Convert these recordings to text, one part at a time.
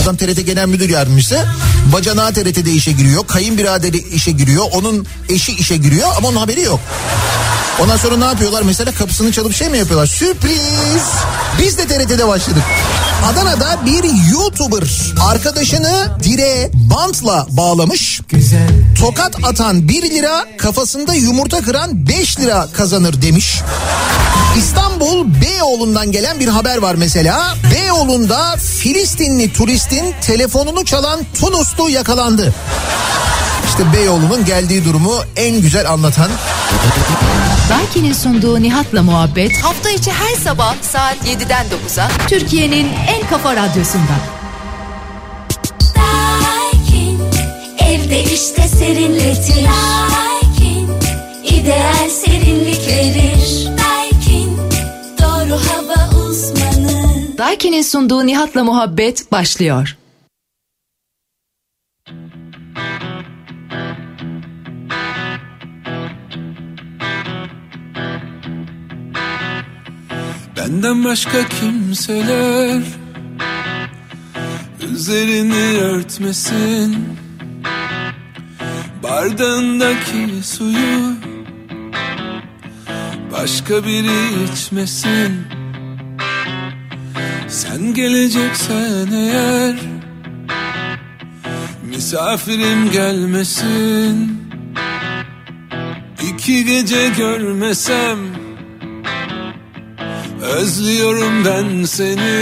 Adam TRT Genel Müdür Yardımcısı. Bacanağı TRT'de işe giriyor. Kayınbiraderi işe giriyor. Onun eşi işe giriyor ama onun haberi yok. Ondan sonra ne yapıyorlar? Mesela kapısını çalıp şey mi yapıyorlar? Sürpriz! Biz de TRT'de başladık. Adana'da bir YouTuber arkadaşını direğe bantla bağlamış. Tokat atan 1 lira, kafasında yumurta kıran 5 lira kazanır demiş. İstanbul Beyoğlu'ndan gelen bir haber var mesela. Beyoğlu'nda Filistinli turistin telefonunu çalan Tunuslu yakalandı. İşte Beyoğlu'nun geldiği durumu en güzel anlatan. Daiki'nin sunduğu Nihat'la Muhabbet hafta içi her sabah saat 7'den 9'a Türkiye'nin en kafa radyosunda. Daikin evde işte serinletir. Daikin ideal serinlik verir. Daikin doğru hava uzmanı. Daiki'nin sunduğu Nihat'la Muhabbet başlıyor. Benden başka kimseler üzerini örtmesin, bardağındaki suyu başka biri içmesin. Sen geleceksen eğer misafirim gelmesin. 2 gece görmesem özlüyorum ben seni.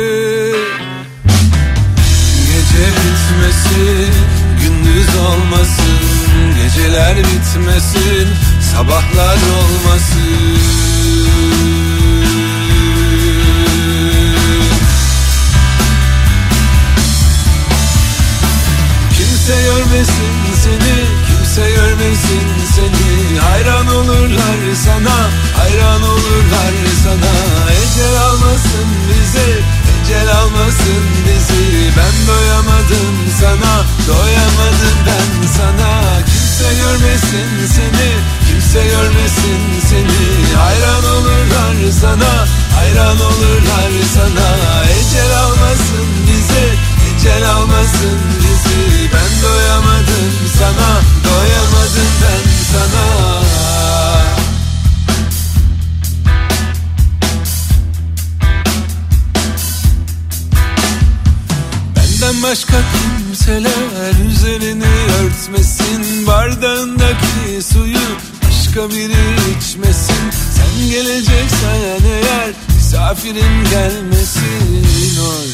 Gece bitmesin, gündüz olmasın, geceler bitmesin, sabahlar olmasın. Kimse görmesin seni, kimse görmesin seni. Hayran olurlar sana, hayran olurlar sana. Ecel almasın bizi, ecel almasın bizi. Ben doyamadım sana, doyamadım ben sana. Kimse görmesin seni, kimse görmesin seni. Hayran olurlar sana, hayran olurlar sana. Ecel almasın bizi, ecel almasın bizi. Ben doyamadım sana, doyamadım ben sana. Benden başka kimseler üzerini örtmesin, bardağındaki suyu başka biri içmesin. Sen geleceksen eğer misafirim gelmesin. Oy.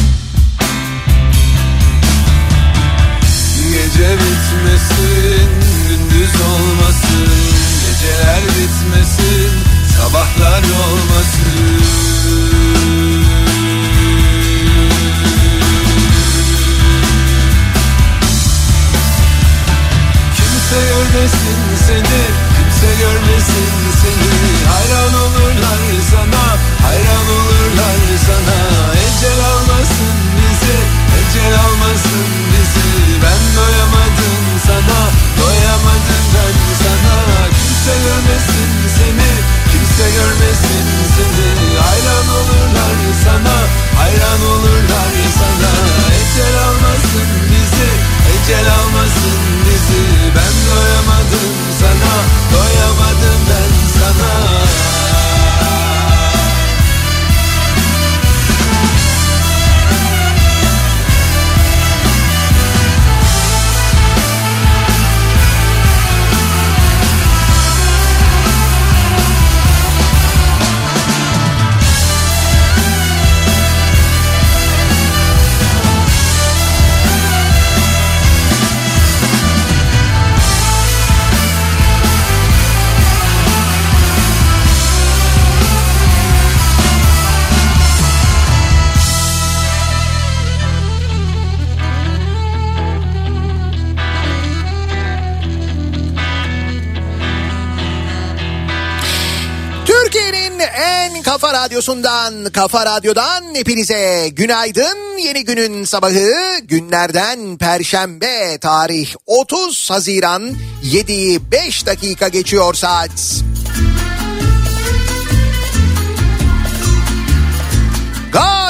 Gece bitmesin, gündüz olmasın, geceler bitmesin, sabahlar olmasın. Kimse görmesin seni, kimse görmesin seni. Hayran olurlar sana, hayran olurlar sana. Ecel almasın bizi, ecel almasın bizi. Ben doyamadım sana, doyamadım ben sana. Kimse görmesin seni, kimse görmesin seni. Hayran olurlar sana, hayran olurlar sana. Ecel almasın bizi, ecel almasın bizi. Ben doyamadım sana, doyamadım ben sana. Kafa Radyosu'ndan, Kafa Radyo'dan hepinize günaydın. Yeni günün sabahı, günlerden Perşembe, tarih 30 Haziran, 7'yi 5 dakika geçiyor saat.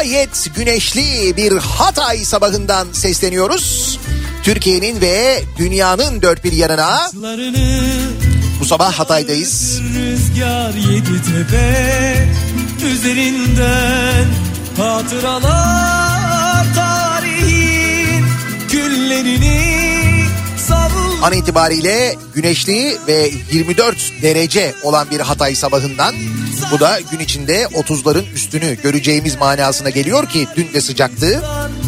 gayet güneşli bir Hatay sabahından sesleniyoruz. Türkiye'nin ve dünyanın dört bir yanına. Bu sabah Hatay'dayız. Rüzgar yedi tepe üzerinden hatıralar tarihin küllerini savur. An itibariyle güneşli ve 24 derece olan bir Hatay sabahından, bu da gün içinde 30'ların üstünü göreceğimiz manasına geliyor ki dün de sıcaktı.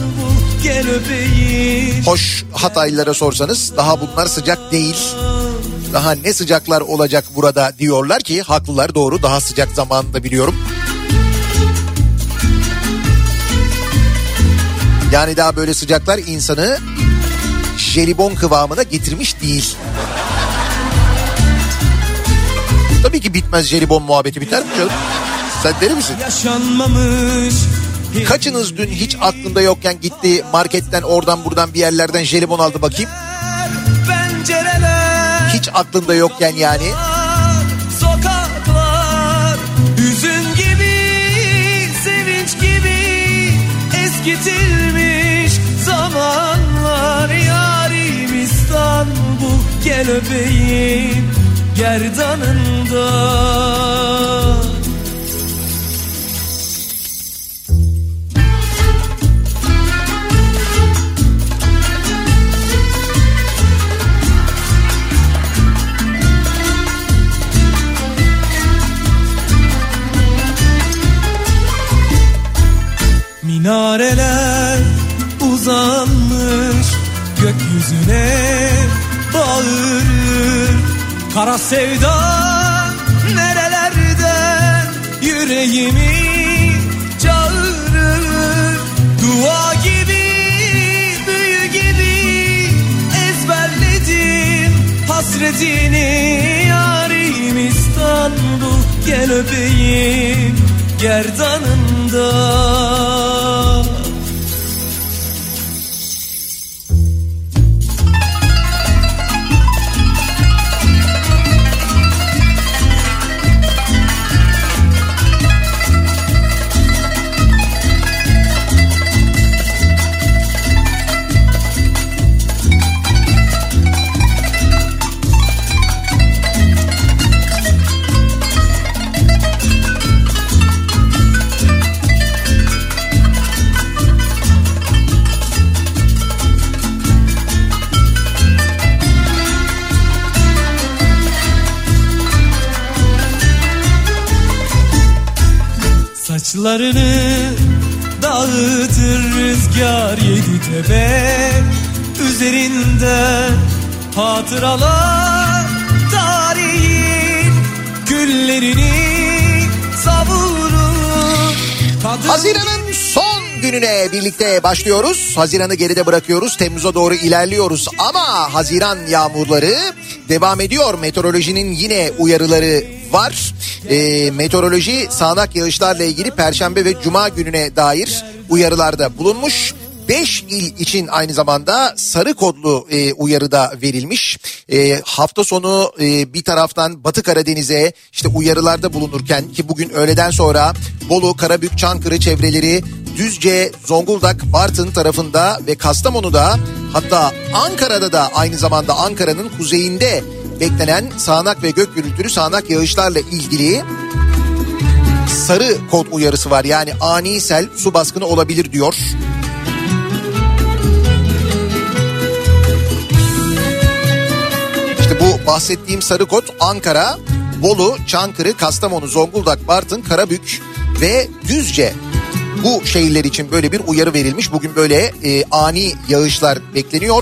Hoş, Hataylılara sorsanız daha bunlar sıcak değil. Daha ne sıcaklar olacak burada diyorlar ki haklılar, doğru, daha sıcak zamanında biliyorum. Yani daha böyle sıcaklar insanı jelibon kıvamına getirmiş değil. Tabii ki bitmez jelibon muhabbeti, biter mi canım? Sen deli misin? Yaşanmamış. Kaçınız dün hiç aklında yokken gitti marketten oradan buradan bir yerlerden jelibon aldı bakayım? Hiç aklında yokken yani. Sokaklar hüzün gibi, sevinç gibi eskitilmiş zamanlar. Yarim İstanbul, gel öpeyim gerdanında. Minareler uzanmış gökyüzüne bağırır. Kara sevda nerelerden yüreğimi çağırır. Dua gibi, büyü gibi ezberledim hasretini. Yarim İstanbul, gel öpeyim gerdanında. Saçlarını dağıtır rüzgar yedi tepe üzerinden hatıralar tarihin küllerini savurur. Haziran'ın son gününe birlikte başlıyoruz. Haziran'ı geride bırakıyoruz. Temmuz'a doğru ilerliyoruz ama Haziran yağmurları devam ediyor. Meteorolojinin yine uyarıları var. Meteoroloji sağanak yağışlarla ilgili Perşembe ve Cuma gününe dair uyarılarda bulunmuş. 5 il için aynı zamanda sarı kodlu uyarıda verilmiş. Hafta sonu bir taraftan Batı Karadeniz'e işte uyarılarda bulunurken ki bugün öğleden sonra Bolu, Karabük, Çankırı çevreleri, Düzce, Zonguldak, Bartın tarafında ve Kastamonu'da, hatta Ankara'da da aynı zamanda Ankara'nın kuzeyinde beklenen sağanak ve gök gürültülü sağanak yağışlarla ilgili sarı kod uyarısı var. Yani ani sel, su baskını olabilir diyor. İşte bu bahsettiğim sarı kod Ankara, Bolu, Çankırı, Kastamonu, Zonguldak, Bartın, Karabük ve Düzce. Bu şehirler için böyle bir uyarı verilmiş. Bugün böyle ani yağışlar bekleniyor.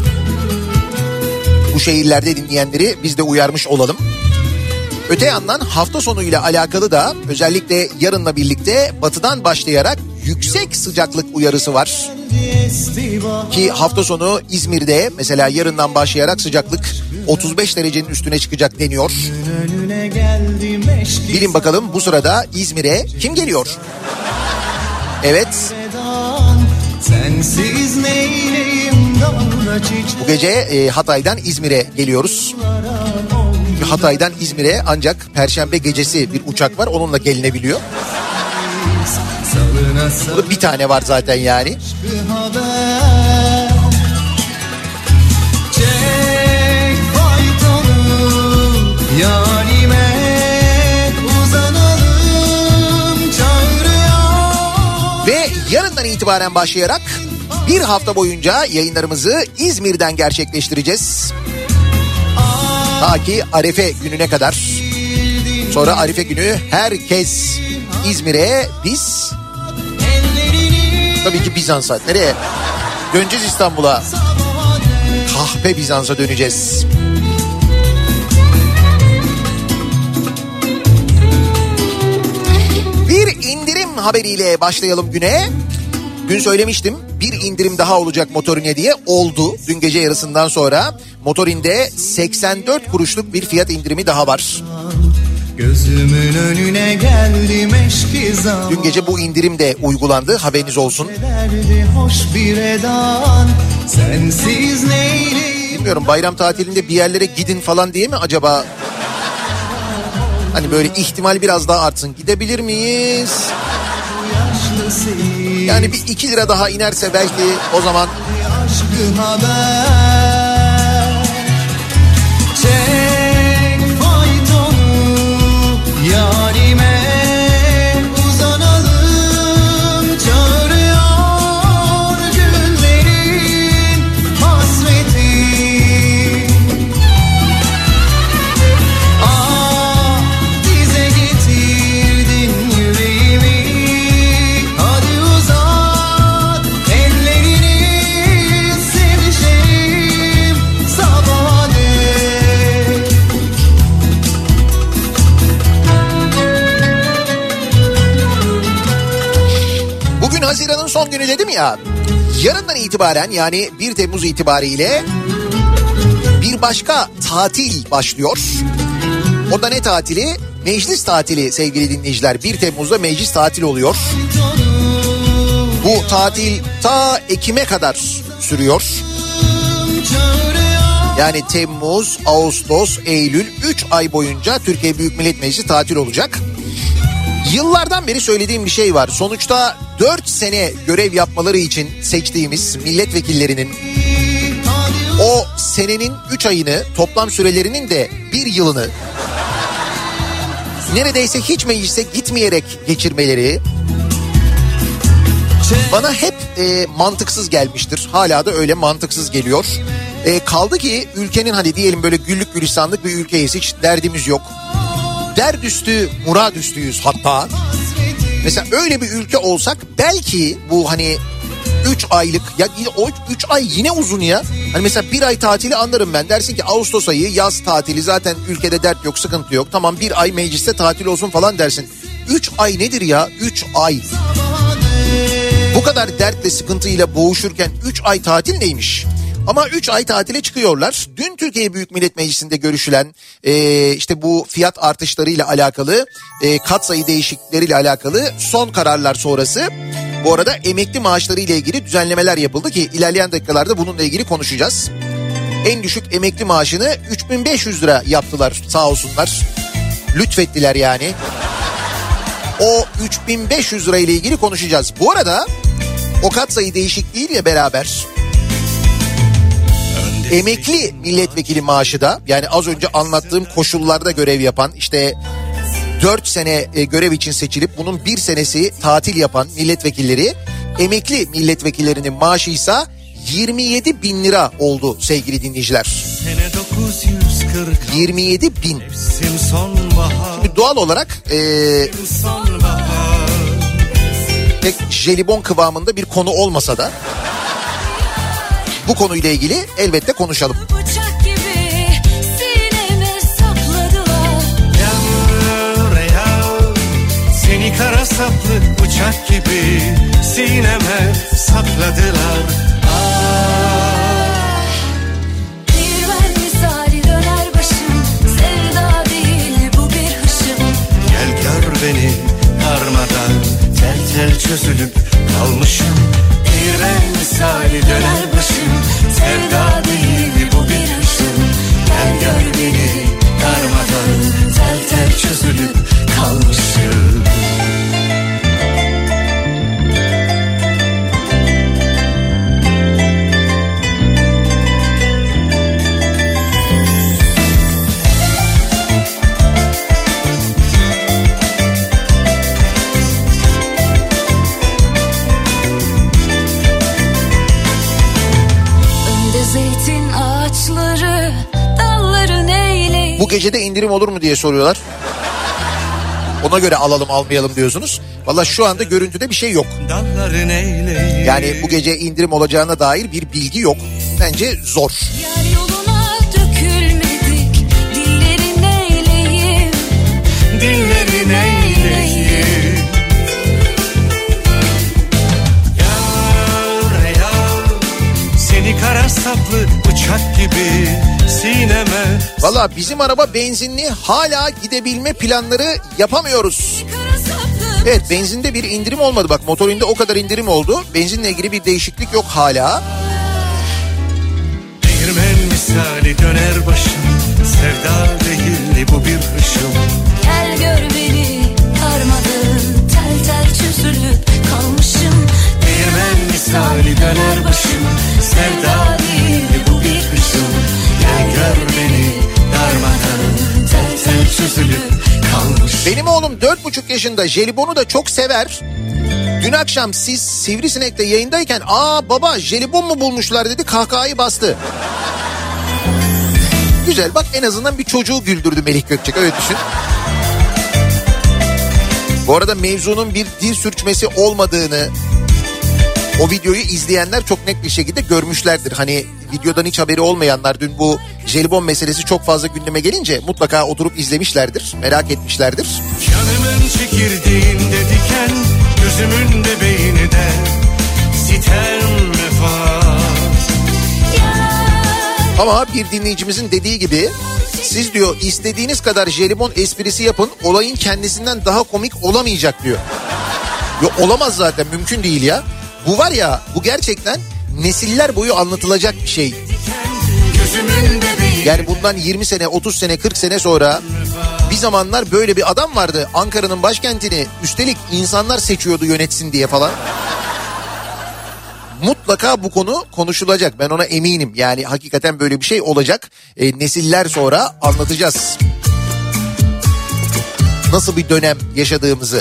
Bu şehirlerde dinleyenleri biz de uyarmış olalım. Öte yandan hafta sonuyla alakalı da özellikle yarınla birlikte batıdan başlayarak yüksek sıcaklık uyarısı var. Ki hafta sonu İzmir'de mesela yarından başlayarak sıcaklık 35 derecenin üstüne çıkacak deniyor. Bilin bakalım bu sırada İzmir'e kim geliyor? Evet. Bu gece Hatay'dan İzmir'e geliyoruz. Hatay'dan İzmir'e ancak Perşembe gecesi bir uçak var, onunla gelinebiliyor. Burada bir tane var zaten yani. Çek faytonu yanime uzanalım çağırıyor. Ve yarından itibaren başlayarak bir hafta boyunca yayınlarımızı İzmir'den gerçekleştireceğiz. Ta ki Arefe gününe kadar. Sonra Arefe günü herkes İzmir'e, biz tabii ki Bizans'a. Nereye? Döneceğiz İstanbul'a. Kahpe Bizans'a döneceğiz. Bir indirim haberiyle başlayalım güne. Dün söylemiştim, bir indirim daha olacak Motorine diye, oldu. Dün gece yarısından sonra Motorine'de 84 kuruşluk bir fiyat indirimi daha var. Gözümün önüne geldi meşki zaman. Dün gece bu indirim de uygulandı, haberiniz olsun. Hoş bir edan, sensiz neyleyim. Bilmiyorum, bayram tatilinde bir yerlere gidin falan diye mi acaba? Hani böyle ihtimal biraz daha artsın. Gidebilir miyiz? Yani bir 2 lira daha inerse belki o zaman. Aşkı haber. Çek faytonu yanime uzanalım çağırıyor günlerin hasreti. Bize getirdin yüreğimi, hadi uzat ellerini, sevişelim sabaha dek. Bugün Haziran'ın son günü dedim ya. Yarından itibaren, yani 1 Temmuz itibariyle bir başka tatil başlıyor. O da ne tatili? Meclis tatili sevgili dinleyiciler. 1 Temmuz'da meclis tatili oluyor. Bu tatil ta Ekim'e kadar sürüyor. Yani Temmuz, Ağustos, Eylül 3 ay boyunca Türkiye Büyük Millet Meclisi tatil olacak. Yıllardan beri söylediğim bir şey var. Sonuçta 4 sene görev yapmaları için seçtiğimiz milletvekillerinin o senenin 3 ayını, toplam sürelerinin de 1 yılını neredeyse hiç meclise gitmeyerek geçirmeleri bana hep mantıksız gelmiştir. Hala da öyle mantıksız geliyor. Kaldı ki ülkenin, hani diyelim böyle güllük gülistanlık bir ülkeyiz, hiç derdimiz yok. Derdüstü, muradüstüyüz hatta. Mesela öyle bir ülke olsak belki bu hani 3 aylık, ya o 3 ay yine uzun ya. Hani mesela 1 ay tatili anlarım ben. Dersin ki Ağustos ayı yaz tatili, zaten ülkede dert yok, sıkıntı yok. Tamam, 1 ay mecliste tatil olsun falan dersin. 3 ay nedir ya? 3 ay. Bu kadar dertle, sıkıntıyla boğuşurken 3 ay tatil neymiş? Ama 3 ay tatile çıkıyorlar. Dün Türkiye Büyük Millet Meclisi'nde görüşülen işte bu fiyat artışlarıyla alakalı, katsayı değişiklikleriyle alakalı son kararlar sonrası bu arada emekli maaşları ile ilgili düzenlemeler yapıldı ki ilerleyen dakikalarda bununla ilgili konuşacağız. En düşük emekli maaşını 3.500 lira yaptılar, sağ olsunlar. Lütfettiler yani. O 3.500 lira ile ilgili konuşacağız. Bu arada o katsayı değişikliğiyle beraber emekli milletvekili maaşı da, yani az önce anlattığım koşullarda görev yapan, işte 4 sene görev için seçilip bunun 1 senesi tatil yapan milletvekilleri, emekli milletvekillerinin maaşı ise 27 bin lira oldu sevgili dinleyiciler. 27 bin. Şimdi doğal olarak pek jelibon kıvamında bir konu olmasa da bu konuyla ilgili elbette konuşalım. Seni kara saplı bıçak gibi sineme sapladılar. Bir ver misali döner başım, sevda değil bu bir hışım. Gel gör beni darmadan, tel tel çözülüp kalmışım. Bir ver misali döner başım, sevda değil bu bir hışım. Gel gör beni darmadan, tel tel çözülüp kalmışım. gece de indirim olur mu diye soruyorlar. Ona göre alalım almayalım diyorsunuz. Valla şu anda görüntüde bir şey yok. Yani bu gece indirim olacağına dair bir bilgi yok. Bence zor. Yar yoluna dökülmedik, dillerin eyleyim. Dillerin eyleyim. Yar yar, seni kara saplı bıçak gibi sineme. Valla bizim araba benzinli, hala gidebilme planları yapamıyoruz. Evet, benzinde bir indirim olmadı. Bak, motorinde o kadar indirim oldu. Benzinle ilgili bir değişiklik yok hala. Değirmen misali döner başım, sevda değil bu bir hışım. Gel gör beni, darmadağın, tel tel çözülüp kalmışım. Değirmen misali döner başım, sevda değil bu bir hışım. Gel gör beni, darmadağın, tel tel çözülüp kalmışım. Benim oğlum 4,5 yaşında, jelibonu da çok sever. Dün akşam siz Sivrisinek'te yayındayken "Aa baba, jelibon mu bulmuşlar?" dedi, kahkahayı bastı. Güzel, bak en azından bir çocuğu güldürdü Melih Gökçek, öyle düşün. Bu arada mevzunun bir dil sürçmesi olmadığını o videoyu izleyenler çok net bir şekilde görmüşlerdir. Hani videodan hiç haberi olmayanlar dün bu jelibon meselesi çok fazla gündeme gelince mutlaka oturup izlemişlerdir, merak etmişlerdir. Canımın çekirdeğinde diken, gözümün de beyninde sitem vefat. Ama bir dinleyicimizin dediği gibi siz diyor istediğiniz kadar jelibon esprisi yapın, olayın kendisinden daha komik olamayacak diyor. Yok, olamaz zaten, mümkün değil ya. Bu var ya, bu gerçekten nesiller boyu anlatılacak bir şey. Yani bundan 20 sene, 30 sene, 40 sene sonra bir zamanlar böyle bir adam vardı. Ankara'nın başkentini üstelik insanlar seçiyordu yönetsin diye falan. Mutlaka bu konu konuşulacak, ben ona eminim. Yani hakikaten böyle bir şey olacak. Nesiller sonra anlatacağız nasıl bir dönem yaşadığımızı.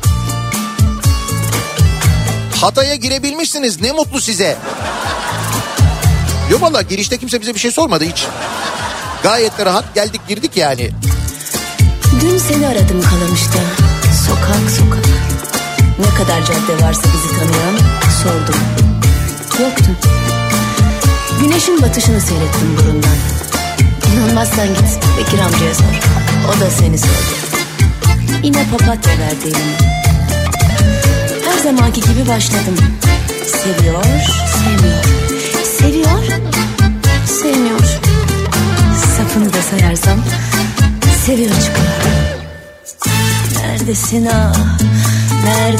Hatay'a girebilmişsiniz, ne mutlu size. Yok valla, girişte kimse bize bir şey sormadı hiç. Gayet de rahat geldik girdik yani. Dün seni aradım Kalamış'ta, sokak sokak. Ne kadar cadde varsa bizi tanıyan sordum. Yoktun. Güneşin batışını seyrettim burundan. İnanmazsan git Bekir amcaya sor. O da seni sordu. Yine papatya verdi elime. Her zamanki gibi başladım. Seviyor, sevmiyor. Seviyor, sevmiyor. Sapını da sayarsam seviyor çıkıyor. Neredesin ah, nerede?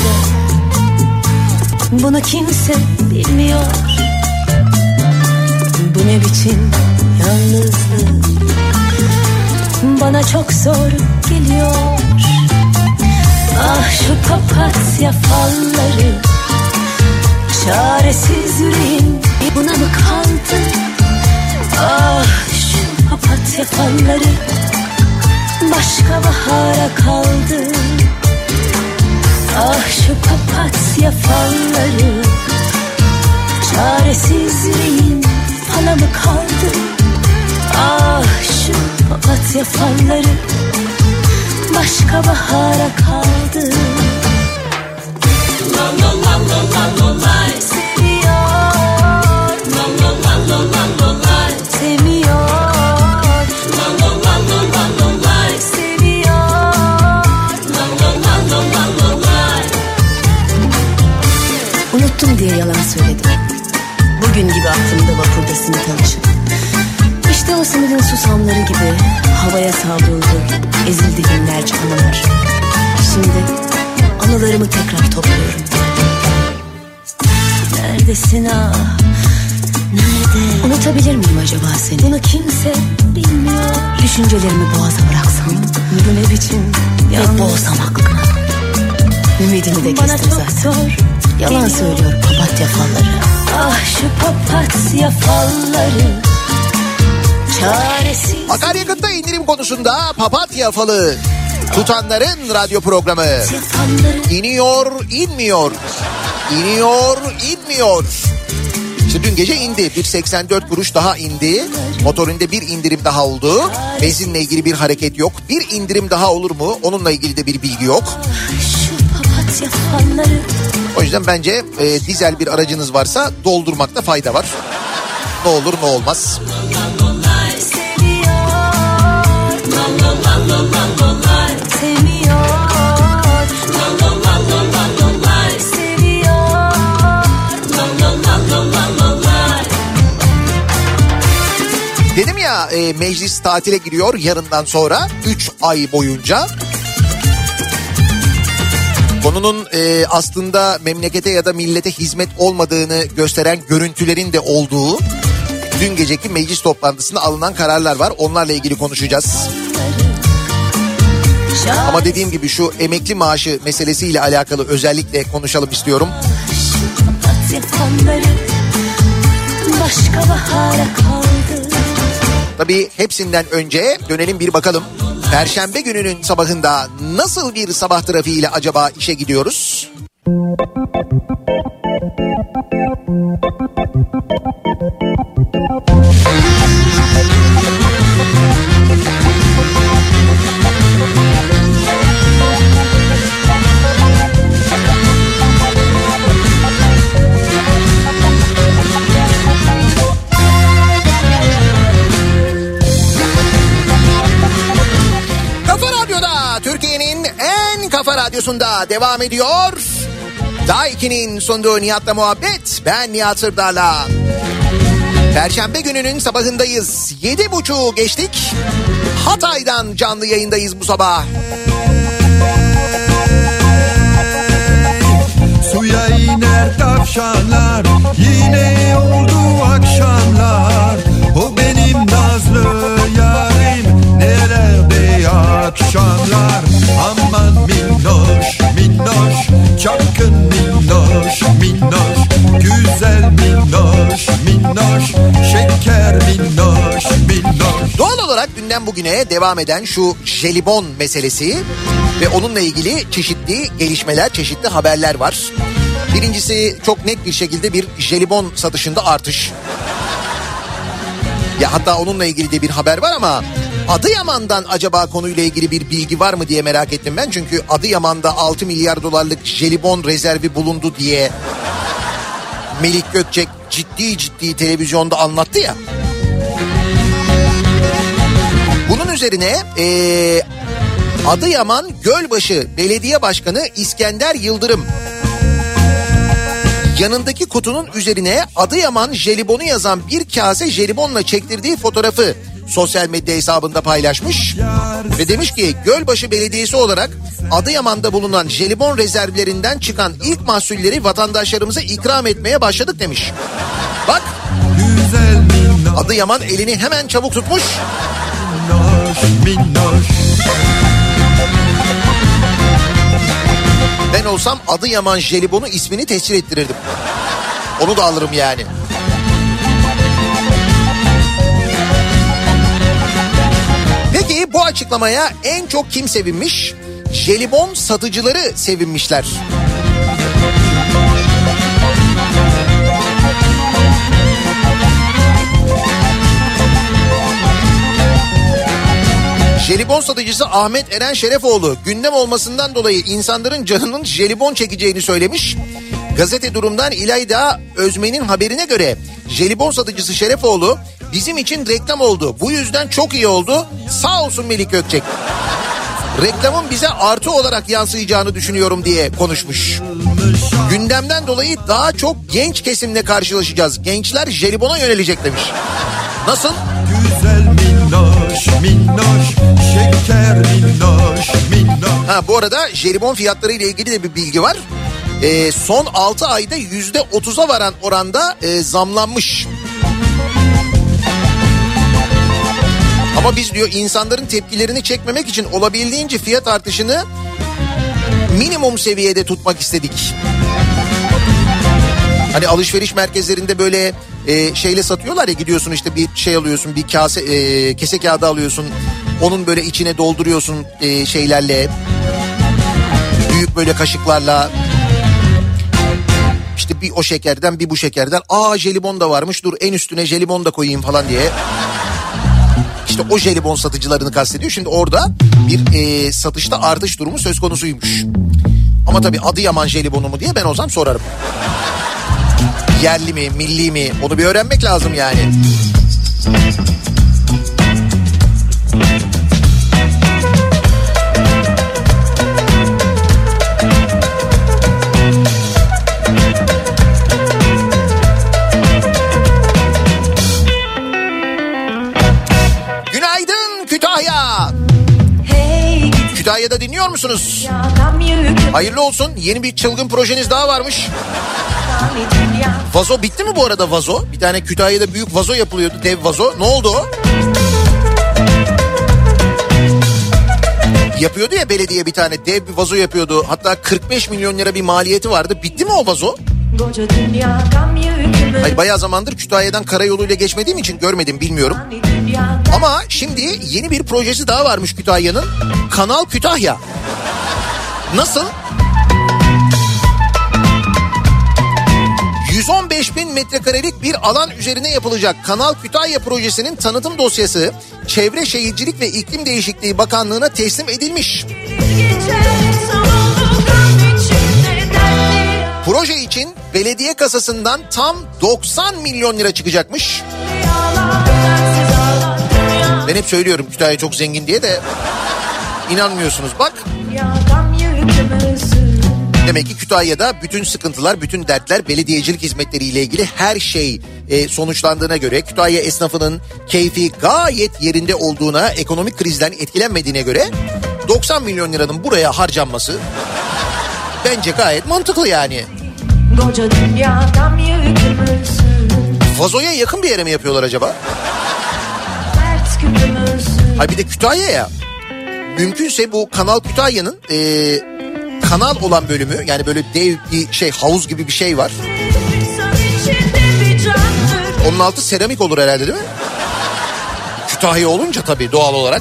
Bunu kimse bilmiyor. Bu ne biçim yalnızlık? Bana çok zor geliyor. Ah şu papatya falları, çaresiz yüreğim buna mı kaldı? Ah şu papatya falları başka bahara kaldı. Ah şu papatya falları, çaresiz yüreğim fala mı kaldı? Ah şu papatya falları başka bahara kaldı. La la la la la la la. Seviyor. La la la la la la la. Seviyor. La la la la la la la. Seviyor. La la la la la la la. Unuttum diye yalan söyledim. Bugün gibi aklımda vapurda simit alışım. İşte o simidin susamları gibi havaya savruldu, ezildi binlerce anılar. Şimdi anılarımı tekrar topluyorum. Neredesin ah, nerede? Unutabilir miyim acaba seni? Bunu kimse bilmiyor. Düşüncelerimi boğaza bıraksam, bu ne biçim ve boğsam aklına. Ümidimi de kestim zaten. Yalan söylüyor papatya falları. Ah şu papatya falları. Akaryakıtta indirim konusunda papatya falı tutanların radyo programı. İniyor, inmiyor. İniyor, inmiyor. İşte dün gece indi. 1.84 kuruş daha indi. Motorinde bir indirim daha oldu. Benzinle ilgili bir hareket yok. Bir indirim daha olur mu? Onunla ilgili de bir bilgi yok. O yüzden bence dizel bir aracınız varsa doldurmakta fayda var. Ne olur ne olmaz. Dedim ya meclis tatile giriyor yarından sonra 3 ay boyunca. Konunun aslında memlekete ya da millete hizmet olmadığını gösteren görüntülerin de olduğu dün geceki meclis toplantısında alınan kararlar var. Onlarla ilgili konuşacağız. Ama dediğim gibi şu emekli maaşı meselesiyle alakalı özellikle konuşalım istiyorum. Başka bahara kaldı. Tabii hepsinden önce dönelim bir bakalım. Perşembe gününün sabahında nasıl bir sabah trafiğiyle acaba işe gidiyoruz? Türkiye'nin en kafa radyosunda devam ediyor. Daha 2'nin sunduğu Nihat'la muhabbet. Ben Nihat Sırdar'la. Perşembe gününün sabahındayız. 7.30 geçtik. Hatay'dan canlı yayındayız bu sabah. Suya iner tavşanlar, yine oldu akşamlar. O benim nazlı yarim, nerede akşamlar. Aman minnoş minnoş, çapkın minnoş minnoş, güzel minnoş minnoş, şeker minnoş minnoş. Doğal olarak günden bugüne devam eden şu jelibon meselesi ve onunla ilgili çeşitli gelişmeler, çeşitli haberler var. Birincisi çok net bir şekilde bir jelibon satışında artış. Ya hatta onunla ilgili de bir haber var ama Adıyaman'dan acaba konuyla ilgili bir bilgi var mı diye merak ettim ben. Çünkü Adıyaman'da 6 milyar dolarlık jelibon rezervi bulundu diye Melik Gökçek ciddi televizyonda anlattı ya. Bunun üzerine Adıyaman Gölbaşı Belediye Başkanı İskender Yıldırım yanındaki kutunun üzerine Adıyaman jelibonu yazan bir kase jelibonla çektirdiği fotoğrafı sosyal medya hesabında paylaşmış ve demiş ki Gölbaşı Belediyesi olarak Adıyaman'da bulunan jelibon rezervlerinden çıkan ilk mahsulleri vatandaşlarımıza ikram etmeye başladık demiş. Bak, Adıyaman elini hemen çabuk tutmuş. Ben olsam Adıyaman jelibonu ismini tescil ettirirdim. Onu da alırım yani. Peki bu açıklamaya en çok kim sevinmiş? Jelibon satıcıları sevinmişler. Jelibon satıcısı Ahmet Eren Şerefoğlu gündem olmasından dolayı insanların canının jelibon çekeceğini söylemiş. Gazete Durum'dan İlayda Özmen'in haberine göre jelibon satıcısı Şerefoğlu bizim için reklam oldu. Bu yüzden çok iyi oldu. Sağ olsun Melik Gökçek. Reklamın bize artı olarak yansıyacağını düşünüyorum diye konuşmuş. Gündemden dolayı daha çok genç kesimle karşılaşacağız. Gençler jelibona yönelecek demiş. Nasıl? Güzel minnoş minnoş, şeker minnoş minnoş. Ha, bu arada jelibon fiyatları ile ilgili de bir bilgi var. Son 6 ayda %30'a varan oranda zamlanmış. Ama biz diyor insanların tepkilerini çekmemek için olabildiğince fiyat artışını minimum seviyede tutmak istedik. Hani alışveriş merkezlerinde böyle şeyle satıyorlar ya, gidiyorsun işte bir şey alıyorsun, bir kese kağıdı alıyorsun. Onun böyle içine dolduruyorsun şeylerle, büyük böyle kaşıklarla. İşte Bir o şekerden bir bu şekerden. Aa jelibon da varmış, dur en üstüne jelibon da koyayım falan diye. İşte o jelibon satıcılarını kastediyor. Şimdi orada bir satışta artış durumu söz konusuymuş. Ama tabii Adıyaman jelibonu mu diye ben o zaman sorarım. Yerli mi, milli mi, onu bir öğrenmek lazım yani. Günaydın Kütahya. Kütahya'da dinliyor musunuz? Hayırlı olsun. Yeni bir çılgın projeniz daha varmış. Vazo bitti mi bu arada, vazo? Bir tane Kütahya'da büyük vazo yapılıyordu, dev vazo. Ne oldu o? Yapıyordu ya belediye, bir tane dev bir vazo yapıyordu. Hatta 45 milyon lira bir maliyeti vardı. Bitti mi o vazo? Hayır, bayağı zamandır Kütahya'dan karayoluyla geçmediğim için görmedim, bilmiyorum. Ama şimdi yeni bir projesi daha varmış Kütahya'nın. Kanal Kütahya. Nasıl? 115 bin metrekarelik bir alan üzerine yapılacak Kanal Kütahya projesinin tanıtım dosyası Çevre Şehircilik ve İklim Değişikliği Bakanlığı'na teslim edilmiş. Proje için belediye kasasından tam 90 milyon lira çıkacakmış. Ben hep söylüyorum Kütahya çok zengin diye de inanmıyorsunuz bak. Demek ki Kütahya'da bütün sıkıntılar, bütün dertler, belediyecilik hizmetleriyle ilgili her şey sonuçlandığına göre, Kütahya esnafının keyfi gayet yerinde olduğuna, ekonomik krizden etkilenmediğine göre 90 milyon liranın buraya harcanması bence gayet mantıklı yani. Vazoya yakın bir yere mi yapıyorlar acaba? Hayır, bir de Kütahya ya. Mümkünse bu Kanal Kütahya'nın kanal olan bölümü, yani böyle dev bir şey, havuz gibi bir şey var. Onun altı seramik olur herhalde, değil mi? Kütahya olunca tabii doğal olarak.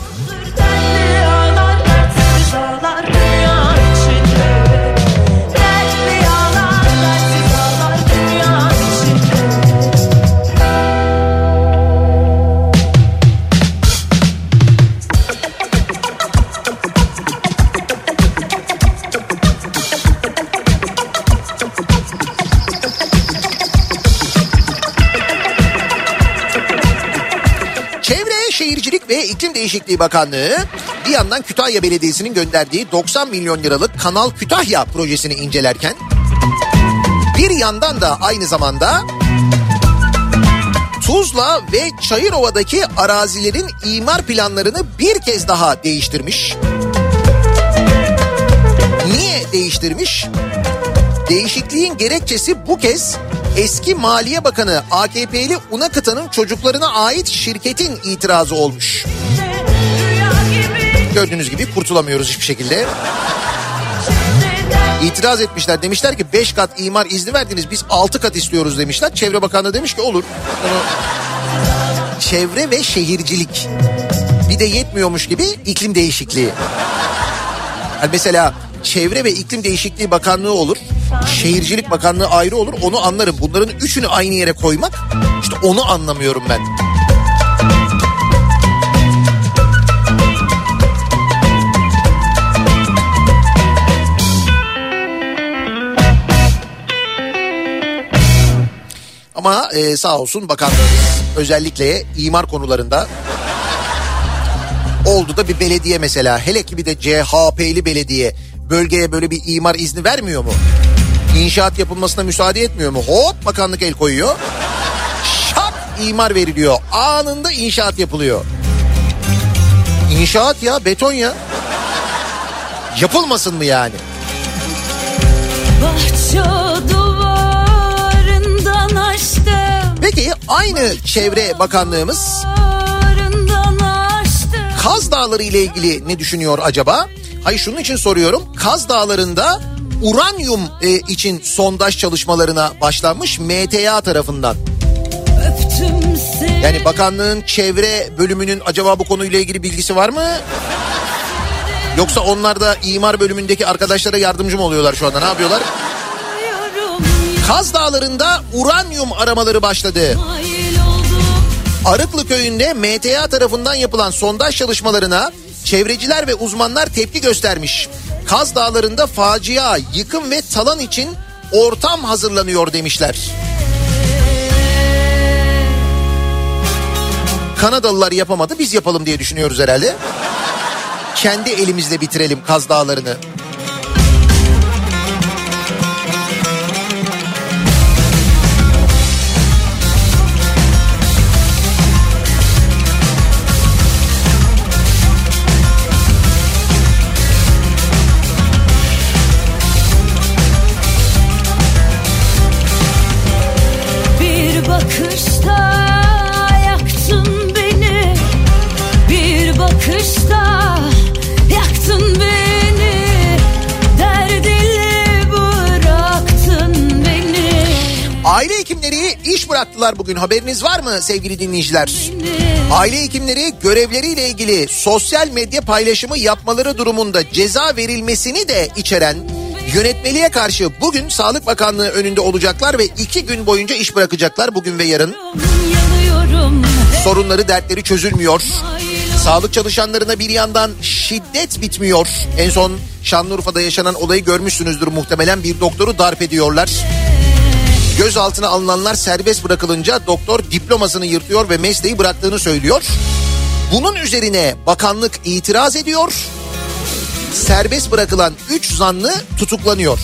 Şehircilik ve İklim Değişikliği Bakanlığı bir yandan Kütahya Belediyesi'nin gönderdiği 90 milyon liralık Kanal Kütahya projesini incelerken bir yandan da aynı zamanda Tuzla ve Çayırova'daki arazilerin imar planlarını bir kez daha değiştirmiş. Niye değiştirmiş? Değişikliğin gerekçesi bu kez eski Maliye Bakanı AKP'li Unakıta'nın çocuklarına ait şirketin itirazı olmuş. Gördüğünüz gibi kurtulamıyoruz hiçbir şekilde. İtiraz etmişler, demişler ki 5 kat imar izni verdiniz, biz 6 kat istiyoruz demişler. Çevre Bakanlığı demiş ki olur. Çevre ve şehircilik, bir de yetmiyormuş gibi iklim değişikliği. Yani mesela Çevre ve İklim Değişikliği Bakanlığı olur, Şehircilik Bakanlığı ayrı olur, onu anlarım. Bunların üçünü aynı yere koymak, işte onu anlamıyorum ben. Ama sağ olsun bakanlarımız özellikle imar konularında, oldu da bir belediye mesela, hele ki bir de CHP'li belediye bölgeye böyle bir imar izni vermiyor mu? İnşaat yapılmasına müsaade etmiyor mu? Hop bakanlık el koyuyor. Şak imar veriliyor. Anında inşaat yapılıyor. İnşaat ya, beton ya. Yapılmasın mı yani? Bahçe duvarından açtım. Peki aynı Çevre Bakanlığımız Kaz Dağları ile ilgili ne düşünüyor acaba? Hayır, şunun için soruyorum. Kaz Dağları'nda uranyum için sondaj çalışmalarına başlanmış MTA tarafından. Yani bakanlığın çevre bölümünün acaba bu konuyla ilgili bilgisi var mı? Yoksa onlar da imar bölümündeki arkadaşlara yardımcı mı oluyorlar şu anda? Ne yapıyorlar? Kaz Dağları'nda uranyum aramaları başladı. Arıklı köyünde MTA tarafından yapılan sondaj çalışmalarına çevreciler ve uzmanlar tepki göstermiş. Kaz Dağları'nda facia, yıkım ve talan için ortam hazırlanıyor demişler. Kanadalılar yapamadı, biz yapalım diye düşünüyoruz herhalde. Kendi elimizle bitirelim Kaz Dağları'nı. Aile hekimleri iş bıraktılar bugün, haberiniz var mı sevgili dinleyiciler? Aile hekimleri görevleriyle ilgili sosyal medya paylaşımı yapmaları durumunda ceza verilmesini de içeren yönetmeliğe karşı bugün Sağlık Bakanlığı önünde olacaklar ve 2 gün boyunca iş bırakacaklar bugün ve yarın. Sorunları, dertleri çözülmüyor. Sağlık çalışanlarına bir yandan şiddet bitmiyor. En son Şanlıurfa'da yaşanan olayı görmüşsünüzdür muhtemelen, bir doktoru darp ediyorlar. Gözaltına alınanlar serbest bırakılınca doktor diplomasını yırtıyor ve mesleği bıraktığını söylüyor. Bunun üzerine bakanlık itiraz ediyor. Serbest bırakılan 3 zanlı tutuklanıyor.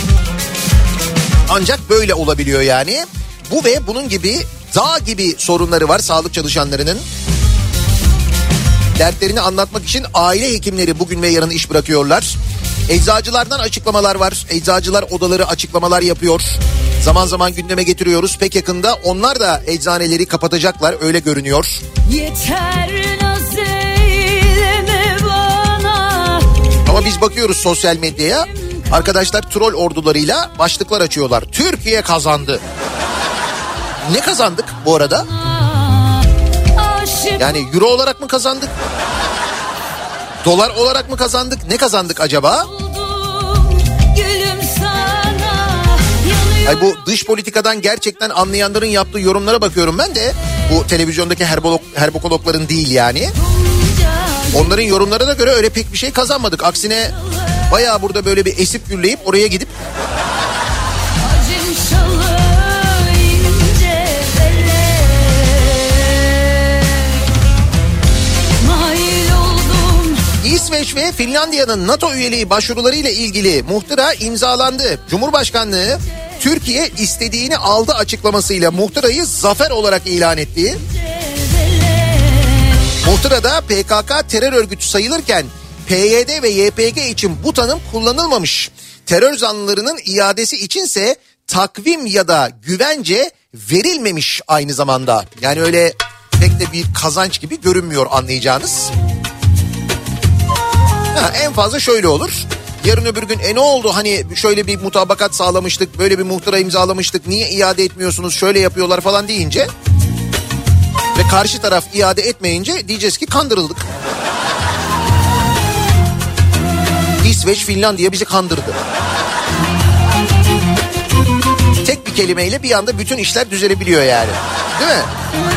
Ancak böyle olabiliyor yani. Bu ve bunun gibi dağ gibi sorunları var sağlık çalışanlarının. Dertlerini anlatmak için aile hekimleri bugün ve yarın iş bırakıyorlar. Eczacılardan açıklamalar var. Eczacılar odaları açıklamalar yapıyor. Zaman zaman gündeme getiriyoruz. Pek yakında onlar da eczaneleri kapatacaklar, öyle görünüyor. Yeter naz eyleme bana. Ama biz bakıyoruz sosyal medyaya. Arkadaşlar troll ordularıyla başlıklar açıyorlar. Türkiye kazandı. Ne kazandık bu arada? Yani euro olarak mı kazandık? Dolar olarak mı kazandık? Ne kazandık acaba? Ay, bu dış politikadan gerçekten anlayanların yaptığı yorumlara bakıyorum ben de. Bu televizyondaki herbokologların değil yani. Onların yorumlarına göre öyle pek bir şey kazanmadık. Aksine bayağı burada böyle bir esip gürleyip oraya gidip... İsveç ve Finlandiya'nın NATO üyeliği başvurularıyla ilgili muhtıra imzalandı. Cumhurbaşkanlığı Türkiye istediğini aldı açıklamasıyla muhtırayı zafer olarak ilan etti. Muhtırada PKK terör örgütü sayılırken PYD ve YPG için bu tanım kullanılmamış. Terör zanlılarının iadesi içinse takvim ya da güvence verilmemiş aynı zamanda. Yani öyle pek de bir kazanç gibi görünmüyor anlayacağınız. En fazla şöyle olur. Yarın öbür gün ne oldu, hani şöyle bir mutabakat sağlamıştık, böyle bir muhtıra imzalamıştık, niye iade etmiyorsunuz, şöyle yapıyorlar falan deyince ve karşı taraf iade etmeyince diyeceğiz ki kandırıldık. İsveç, Finlandiya bizi kandırdı. Tek bir kelimeyle bir anda bütün işler düzelebiliyor yani. Değil mi?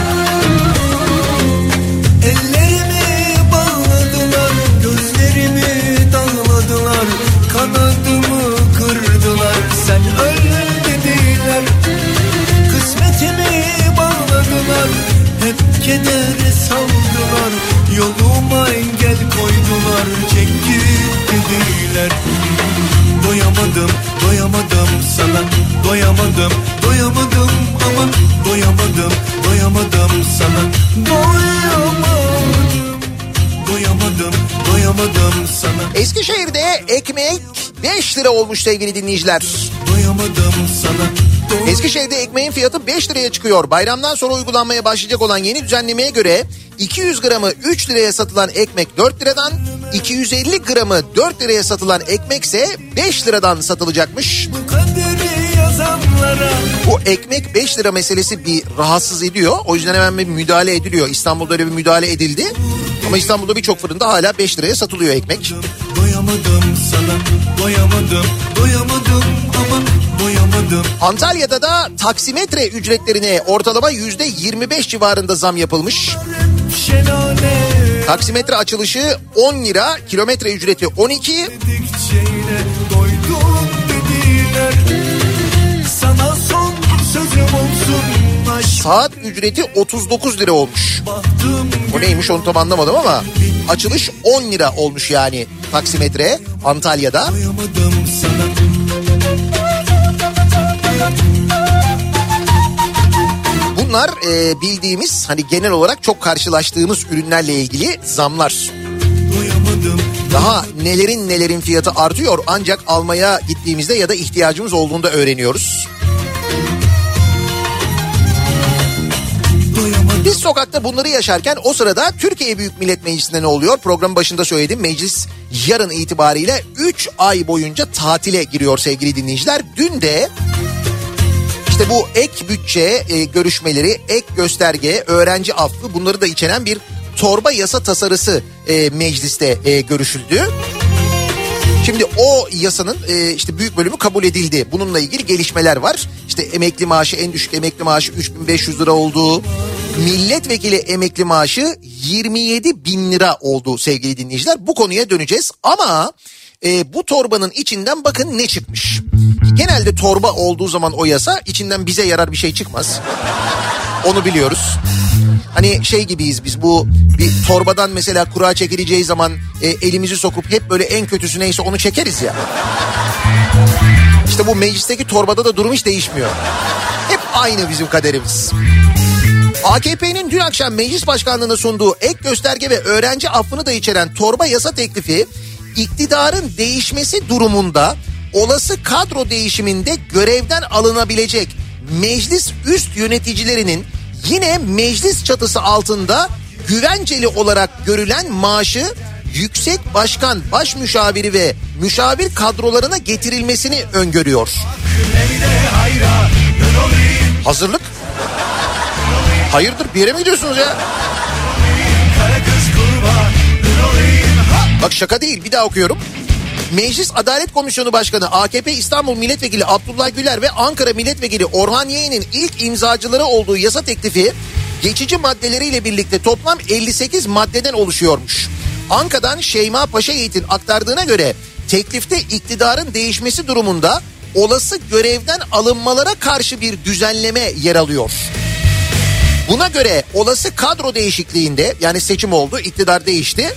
Kanadımı kırdılar, sen öl dediler. Kısmetimi bağladılar, hep kedere saldılar. Yoluma engel koydular, çek git dediler. Doyamadım, doyamadım sana. Doyamadım, doyamadım ama doyamadım, doyamadım sana. Doyamadım, doyamadım sana. Eskişehir'de ekmek 5 lira olmuş sevgili dinleyiciler. Doyamadım sana. Eskişehir'de ekmeğin fiyatı 5 liraya çıkıyor. Bayramdan sonra uygulanmaya başlayacak olan yeni düzenlemeye göre 200 gramı 3 liraya satılan ekmek 4 liradan, 250 gramı 4 liraya satılan ekmekse 5 liradan satılacakmış. Bu ekmek 5 lira meselesi bir rahatsız ediyor. O yüzden hemen bir müdahale ediliyor. İstanbul'da öyle bir müdahale edildi. Ama İstanbul'da birçok fırında hala 5 liraya satılıyor ekmek. Doyamadım sana, doyamadım, doyamadım ama doyamadım. Antalya'da da taksimetre ücretlerine ortalama %25 civarında zam yapılmış. Şelale Taksimetre açılışı 10 lira, kilometre ücreti 12. dedikçeyle doydum dediler. Sana son sözüm olsun aşk. Saat ücreti 39 lira olmuş. Bahtım O neymiş onu tam anlamadım ama açılış 10 lira olmuş yani taksimetre Antalya'da. doyamadım sana. Bunlar bildiğimiz hani genel olarak çok karşılaştığımız ürünlerle ilgili zamlar. Doyamadım. Daha nelerin fiyatı artıyor ancak almaya gittiğimizde ya da ihtiyacımız olduğunda öğreniyoruz. Biz sokakta bunları yaşarken o sırada Türkiye Büyük Millet Meclisi'nde ne oluyor? Programın başında söyledim, meclis yarın itibariyle 3 ay boyunca tatile giriyor sevgili dinleyiciler. Dün de işte bu ek bütçe görüşmeleri, ek gösterge, öğrenci affı bunları da içeren bir torba yasa tasarısı mecliste görüşüldü. Şimdi o yasanın işte büyük bölümü kabul edildi. Bununla ilgili gelişmeler var. İşte emekli maaşı, en düşük emekli maaşı 3.500 lira oldu. Milletvekili emekli maaşı 27.000 lira oldu sevgili dinleyiciler. Bu konuya döneceğiz ama bu torbanın içinden bakın ne çıkmış. Genelde torba olduğu zaman o yasa içinden bize yarar bir şey çıkmaz. Onu biliyoruz. Hani şey gibiyiz biz, bu bir torbadan mesela kura çekileceği zaman elimizi sokup hep böyle en kötüsü neyse onu çekeriz ya. İşte bu meclisteki torbada da durum hiç değişmiyor. Hep aynı bizim kaderimiz. AKP'nin dün akşam meclis başkanlığına sunduğu ek gösterge ve öğrenci affını da içeren torba yasa teklifi iktidarın değişmesi durumunda olası kadro değişiminde görevden alınabilecek meclis üst yöneticilerinin yine meclis çatısı altında güvenceli olarak görülen maaşı yüksek başkan, baş müşaviri ve müşavir kadrolarına getirilmesini öngörüyor. Hazırlık? Hayırdır, bir yere mi gidiyorsunuz ya? Bak şaka değil, bir daha okuyorum. Meclis Adalet Komisyonu Başkanı AKP İstanbul Milletvekili Abdullah Güler ve Ankara Milletvekili Orhan Yeğen'in ilk imzacıları olduğu yasa teklifi geçici maddeleriyle birlikte toplam 58 maddeden oluşuyormuş. Anka'dan Şeyma Paşayiğit'in aktardığına göre teklifte iktidarın değişmesi durumunda olası görevden alınmalara karşı bir düzenleme yer alıyor. Buna göre olası kadro değişikliğinde, yani seçim oldu, iktidar değişti,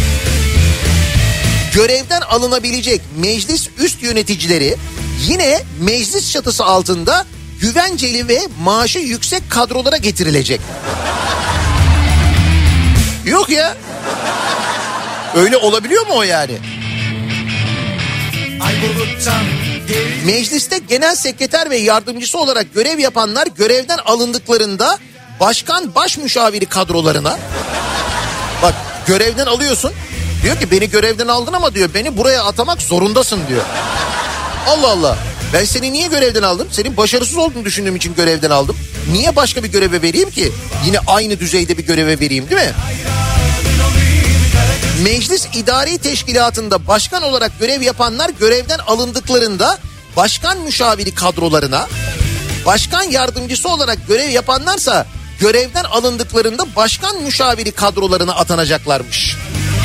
görevden alınabilecek meclis üst yöneticileri yine meclis çatısı altında güvenceli ve maaşı yüksek kadrolara getirilecek. Yok ya. Öyle olabiliyor mu o yani? Mecliste genel sekreter ve yardımcısı olarak görev yapanlar görevden alındıklarında başkan, baş müşaviri kadrolarına, bak görevden alıyorsun, diyor ki beni görevden aldın ama diyor beni buraya atamak zorundasın diyor. Allah Allah, ben seni niye görevden aldım? Senin başarısız olduğunu düşündüğüm için görevden aldım. Niye başka bir göreve vereyim ki? Yine aynı düzeyde bir göreve vereyim, değil mi? Meclis İdari Teşkilatı'nda başkan olarak görev yapanlar görevden alındıklarında başkan müşaviri kadrolarına, başkan yardımcısı olarak görev yapanlarsa görevden alındıklarında başkan müşaviri kadrolarına atanacaklarmış.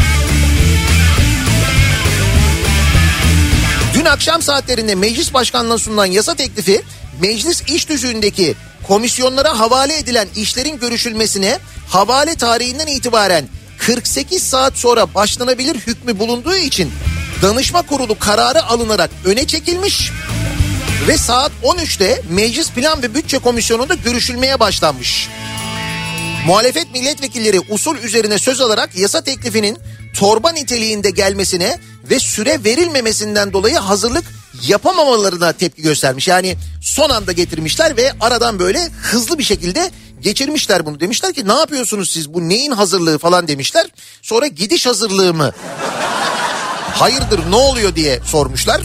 Dün akşam saatlerinde meclis başkanlığına sunulan yasa teklifi meclis iş tüzüğündeki komisyonlara havale edilen işlerin görüşülmesine havale tarihinden itibaren 48 saat sonra başlanabilir hükmü bulunduğu için danışma kurulu kararı alınarak öne çekilmiş ve saat 13'te Meclis Plan ve Bütçe Komisyonu'nda görüşülmeye başlanmış. Muhalefet milletvekilleri usul üzerine söz alarak yasa teklifinin torba niteliğinde gelmesine ve süre verilmemesinden dolayı hazırlık yapamamalarına tepki göstermiş. Yani son anda getirmişler ve aradan böyle hızlı bir şekilde geçirmişler bunu. Demişler ki ne yapıyorsunuz siz, bu neyin hazırlığı falan demişler. Sonra gidiş hazırlığı mı? Hayırdır, ne oluyor diye sormuşlar.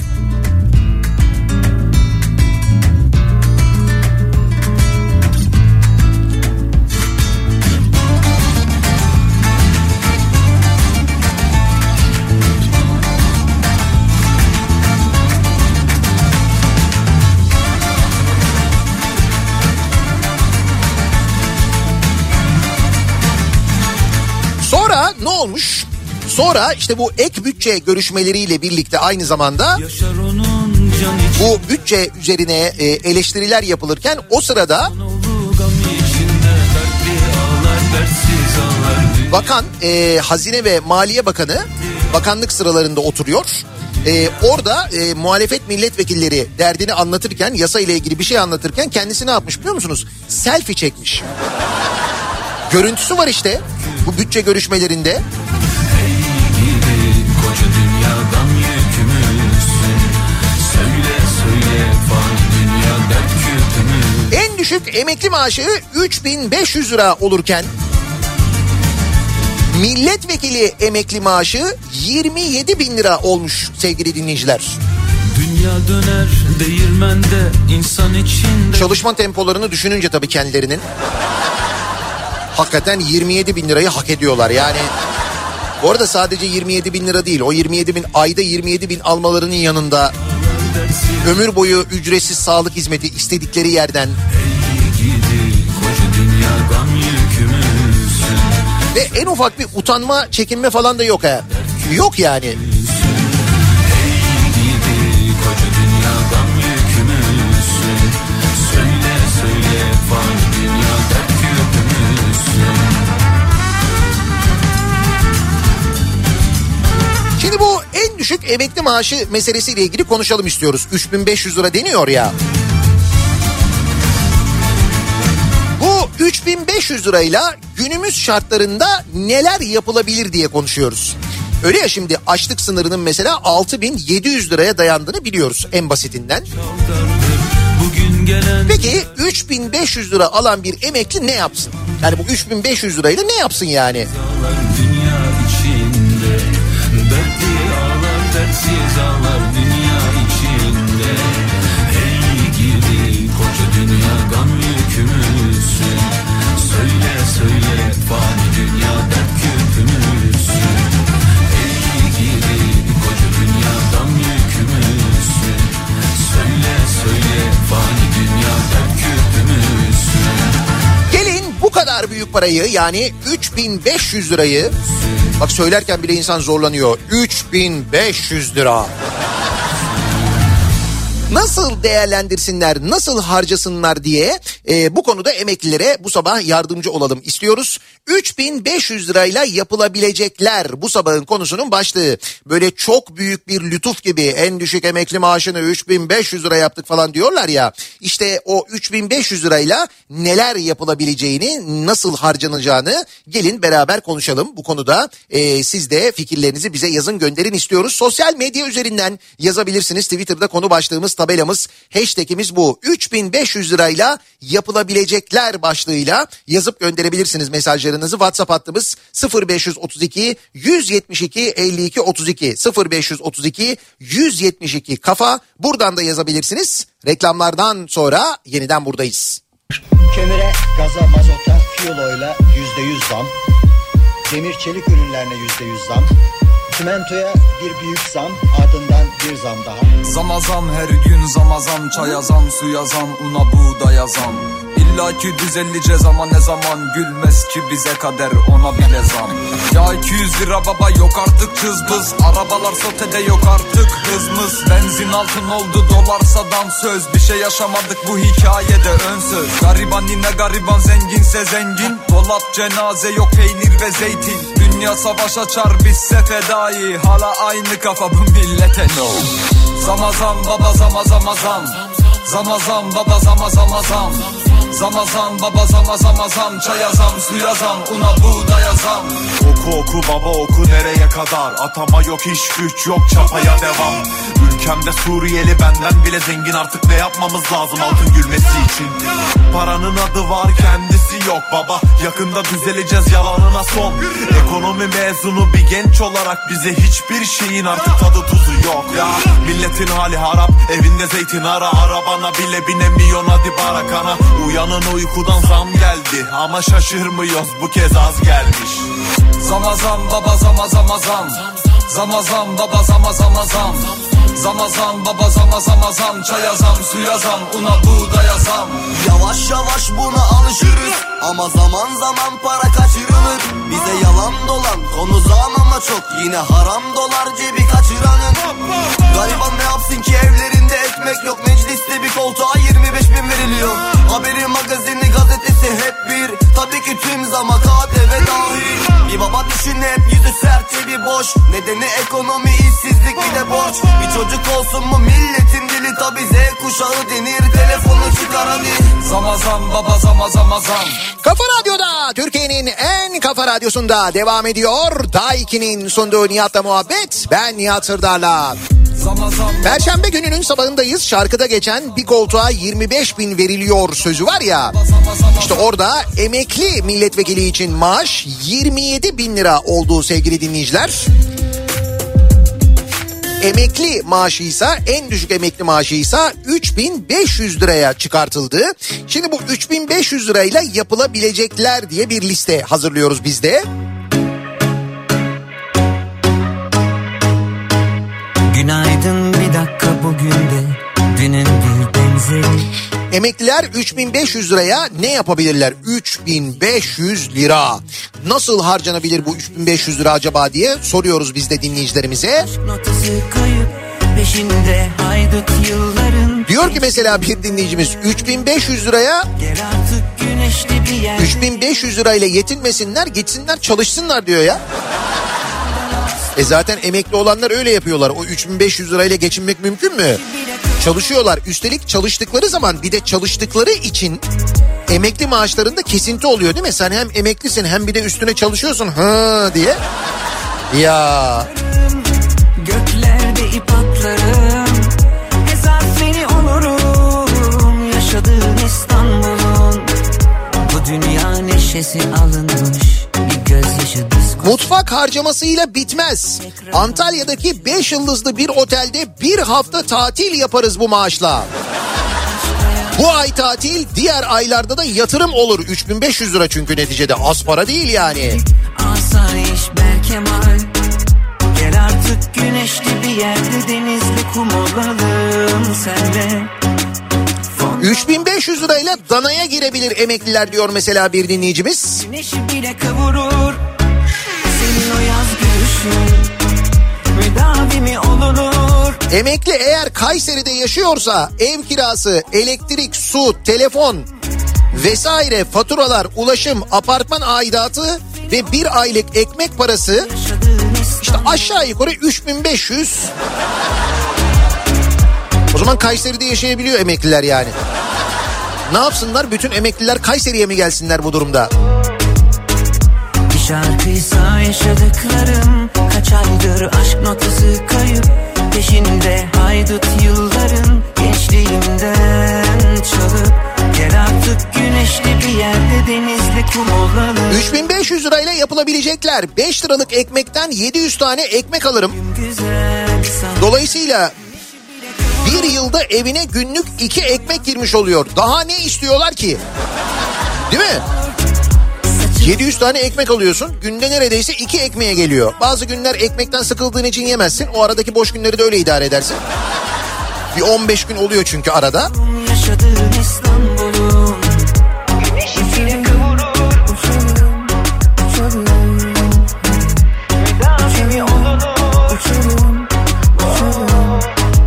Sonra ne olmuş? Sonra işte bu ek bütçe görüşmeleriyle birlikte aynı zamanda bu bütçe üzerine eleştiriler yapılırken o sırada bakan, Hazine ve Maliye Bakanı bakanlık sıralarında oturuyor. Orada muhalefet milletvekilleri derdini anlatırken, yasa ile ilgili bir şey anlatırken kendisi ne yapmış biliyor musunuz? Selfie çekmiş. Görüntüsü var işte bu bütçe görüşmelerinde. En düşük emekli maaşı 3.500 lira olurken milletvekili emekli maaşı 27.000 lira olmuş sevgili dinleyiciler. Dünya döner değirmende insan içinde. Çalışma tempolarını düşününce tabii kendilerinin hakikaten 27.000 lirayı hak ediyorlar yani. Bu arada sadece 27.000 lira değil, o 27.000 ayda 27.000 almalarının yanında ömür boyu ücretsiz sağlık hizmeti istedikleri yerden ve en ufak bir utanma, çekinme falan da yok ha. Yok yani. Şimdi bu en düşük emekli maaşı meselesiyle ilgili konuşalım istiyoruz. 3.500 lira deniyor ya. Bu 3.500 lirayla günümüz şartlarında neler yapılabilir diye konuşuyoruz. Öyle ya, şimdi açlık sınırının mesela 6.700 liraya dayandığını biliyoruz en basitinden. Peki 3.500 lira alan bir emekli ne yapsın? Yani bu 3.500 lirayla ne yapsın yani? Dünya içinde dertli ağlar, dertsiz ağlar dünya içinde. Hey gidi koca dünya gam yükümüzsün. Söyle söyle fani dünya dert küpümüzsün. Hey gidi koca dünya gam yükümüzsün. Söyle söyle fani dünya dert küpümüzsün. Gelin bu kadar büyük parayı, yani 3.500 lirayı, bak söylerken bile insan zorlanıyor. 3.500 lira. Nasıl değerlendirsinler, nasıl harcasınlar diye bu konuda emeklilere bu sabah yardımcı olalım istiyoruz. 3.500 lirayla yapılabilecekler bu sabahın konusunun başlığı. Böyle çok büyük bir lütuf gibi en düşük emekli maaşını 3.500 lira yaptık falan diyorlar ya. İşte o 3.500 lirayla neler yapılabileceğini, nasıl harcanacağını gelin beraber konuşalım. Bu konuda siz de fikirlerinizi bize yazın, gönderin istiyoruz. Sosyal medya üzerinden yazabilirsiniz. Twitter'da konu başlığımız, tabelamız, hashtagimiz bu. 3.500 lirayla yapılabilecekler başlığıyla yazıp gönderebilirsiniz mesajlarınızı. WhatsApp hattımız 0532 172 52 32 0532 172 kafa. Buradan da yazabilirsiniz. Reklamlardan sonra yeniden buradayız. Kömüre, gaza, mazota, fiyolayla %100 zam. Demir çelik ürünlerine %100 zam. Çimentoya bir büyük zam, ardından bir zam daha. Zama zam, her gün zama zam, çaya zam, suya zam, una buğdaya zam. İlla ki düzeleceğiz ama ne zaman, gülmez ki bize kader, ona bile zam. Ya 200 lira baba, yok artık cızbız, arabalar sotede, yok artık hızmız. Benzin altın oldu, dolarsa dansöz, bir şey yaşamadık bu hikayede önsöz. Gariban yine gariban, zenginse zengin, dolap cenaze, yok peynir ve zeytin. Dünya savaş açar, bizse fedai, hala aynı kafa bu millete no. Zama zam baba, zama zama zam. Zama zam baba, zama zama zam. Zama zam baba, zama zama zam. Çaya zam, suya zam, una buğdaya zam. Oku oku baba oku, nereye kadar? Atama yok, iş güç yok, çapaya devam. Ülkemde Suriyeli benden bile zengin, artık ne yapmamız lazım altın gülmesi için? Paranın adı var, kendisi yok baba. Yakında düzeleceğiz, yalanına son. Ekonomi mezunu bir genç olarak bize hiçbir şeyin artık tadı tuzu yok ya. Milletin hali harap, evinde zeytin ara, arabana bile binemiyorsun, hadi barakana. Uyanın uykudan, zam geldi ama şaşırmıyoruz, bu kez az gelmiş. Zama zam baba, zama zama zam. Zama zam baba, zama zama zam. Zama zam baba, zama zama zam. Çaya zam, suya zam, una buğdaya zam. Yavaş yavaş buna alışırız, Ama zaman zaman para kaçırılır. Bize yalan dolan konu zam ama çok. Yine haram dolar cebi kaçıranın. Gariban ne yapsın ki evlerinde ekmek yok. Mecliste bir koltuğa 25.000 veriliyor. Haberi, magazini, gazetesi hep bir. Tabii ki tüm zama KDV dahil. Bir baba düşün hep yüzü sert cebi boş. Nedeni ekonomi, işsizlik bir de borç. Bir çocuk olsun mu milletin dili. Tabii Z kuşağı denir, telefonu çıkar hadi. Zama zam baba zama zam. Kafa Radyo'da, Türkiye'nin en kafa radyosunda devam ediyor. Daiki'nin sunduğu Nihat'la muhabbet. Ben Nihat Sırdar'la. Perşembe gününün sabahındayız. Şarkıda geçen bir koltuğa 25.000 veriliyor sözü var ya. İşte orada emekli milletvekili için maaş 27.000 lira olduğu sevgili dinleyiciler. Emekli maaşıysa, en düşük emekli maaşıysa 3.500 liraya çıkartıldı. Şimdi bu 3.500 lirayla yapılabilecekler diye bir liste hazırlıyoruz biz de. Günaydın bir dakika bugün de dünün bir benzeri. Emekliler 3.500 liraya ne yapabilirler? 3.500 lira. Nasıl harcanabilir bu 3.500 lira acaba diye soruyoruz biz de dinleyicilerimize. Diyor ki mesela bir dinleyicimiz 3.500 liraya 3.500 lirayla yetinmesinler, gitsinler çalışsınlar diyor ya. Zaten emekli olanlar öyle yapıyorlar. O 3.500 lirayla geçinmek mümkün mü? Çalışıyorlar. Üstelik çalıştıkları zaman bir de çalıştıkları için emekli maaşlarında kesinti oluyor değil mi? Sen hem emeklisin hem bir de üstüne çalışıyorsun ha diye. Ya. Göklerde ip atlarım. Ezar seni olurum. Yaşadığın İstanbul'un. Bu dünya neşesi alınmış. Bir gözyaşı mutfak harcamasıyla bitmez. Antalya'daki 5 yıldızlı bir otelde bir hafta tatil yaparız bu maaşla. Bu ay tatil, diğer aylarda da yatırım olur. 3.500 lira çünkü neticede az para değil yani. Asayiş Berkemal. Gel artık güneşli bir yerde denizli kum olalım senle. 3.500 lirayla danaya girebilir emekliler diyor mesela bir dinleyicimiz. Güneşi bile kavurur. Senin o yaz gülüşün müdavimi olur. Emekli eğer Kayseri'de yaşıyorsa ev kirası, elektrik, su, telefon vesaire faturalar, ulaşım, apartman aidatı ve bir aylık ekmek parası işte aşağı yukarı 3.500. O zaman Kayseri'de yaşayabiliyor emekliler yani. Ne yapsınlar? Bütün emekliler Kayseri'ye mi gelsinler bu durumda? Bir şarkıysa yaşadıklarım, kaç aydır aşk notası kayıp, peşinde haydut yılların, gençliğimden çalıp, gel artık güneşli bir yerde denizli kum olalım. 3.500 lirayla yapılabilecekler. 5 liralık ekmekten 700 tane ekmek alırım. Dolayısıyla bir yılda evine günlük 2 ekmek girmiş oluyor. Daha ne istiyorlar ki? Değil mi? 700 tane ekmek alıyorsun. Günde neredeyse 2 ekmeğe geliyor. Bazı günler ekmekten sıkıldığın için yemezsin. O aradaki boş günleri de öyle idare edersin. Bir 15 gün oluyor çünkü arada. Yaşadığın İstanbul'un güneşiyle kavurur. Uçalım, uçalım. Müdavimi olunur. Uçalım, uçalım.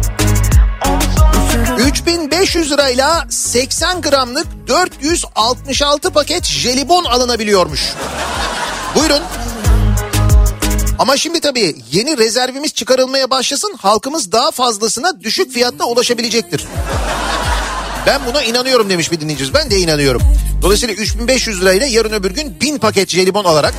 3.500 lirayla 80 gramlık 466 paket jelibon alınabiliyormuş. Buyurun. Ama şimdi tabii yeni rezervimiz çıkarılmaya başlasın, halkımız daha fazlasına düşük fiyatla ulaşabilecektir. Ben buna inanıyorum demiş bir dinleyicimiz. Ben de inanıyorum. Dolayısıyla 3.500 lirayla yarın öbür gün 1000 paket jelibon alarak.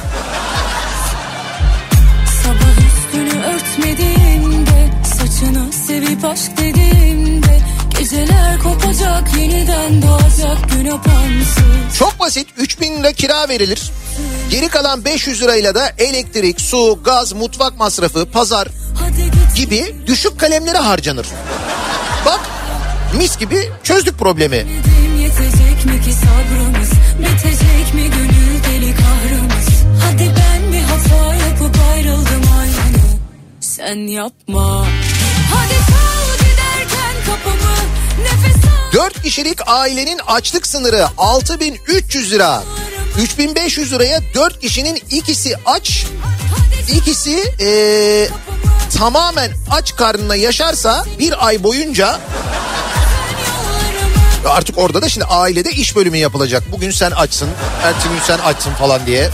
Sabah üstünü örtmediğimde, saçını sevip aşk dediğimde, geceler kopacak, yeniden doğacak gün apansız. Çok basit, 3.000 lira kira verilir. Geri kalan 500 lirayla da elektrik, su, gaz, mutfak masrafı, pazar gibi düşük kalemlere harcanır. Bak, mis gibi çözdük problemi. Yetecek mi ki sabrımız, bitecek mi gönül deli kahrımız? Hadi ben bir hata yapıp ayrıldım aynı, sen yapma. Hadi kal giderken kapımı, nefes al. 4 kişilik ailenin açlık sınırı 6.300 lira. 3500 liraya 4 kişinin ikisi aç, ikisi tamamen aç karnına yaşarsa bir ay boyunca, artık orada da şimdi ailede iş bölümü yapılacak. Bugün sen açsın, ertesi gün sen açsın falan diye.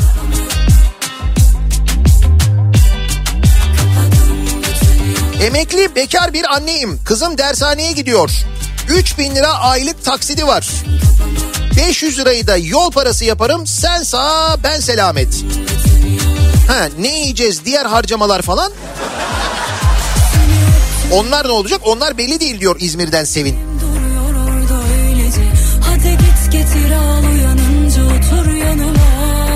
Emekli bekar bir anneyim. Kızım dershaneye gidiyor. 3000 lira aylık taksidi var. 500 lirayı da yol parası yaparım. Sen sağ ben selamet. Ne yiyeceğiz, diğer harcamalar falan. Onlar ne olacak? Onlar belli değil diyor İzmir'den Sevin. Hadi git getir al uyanınca otur yanıma.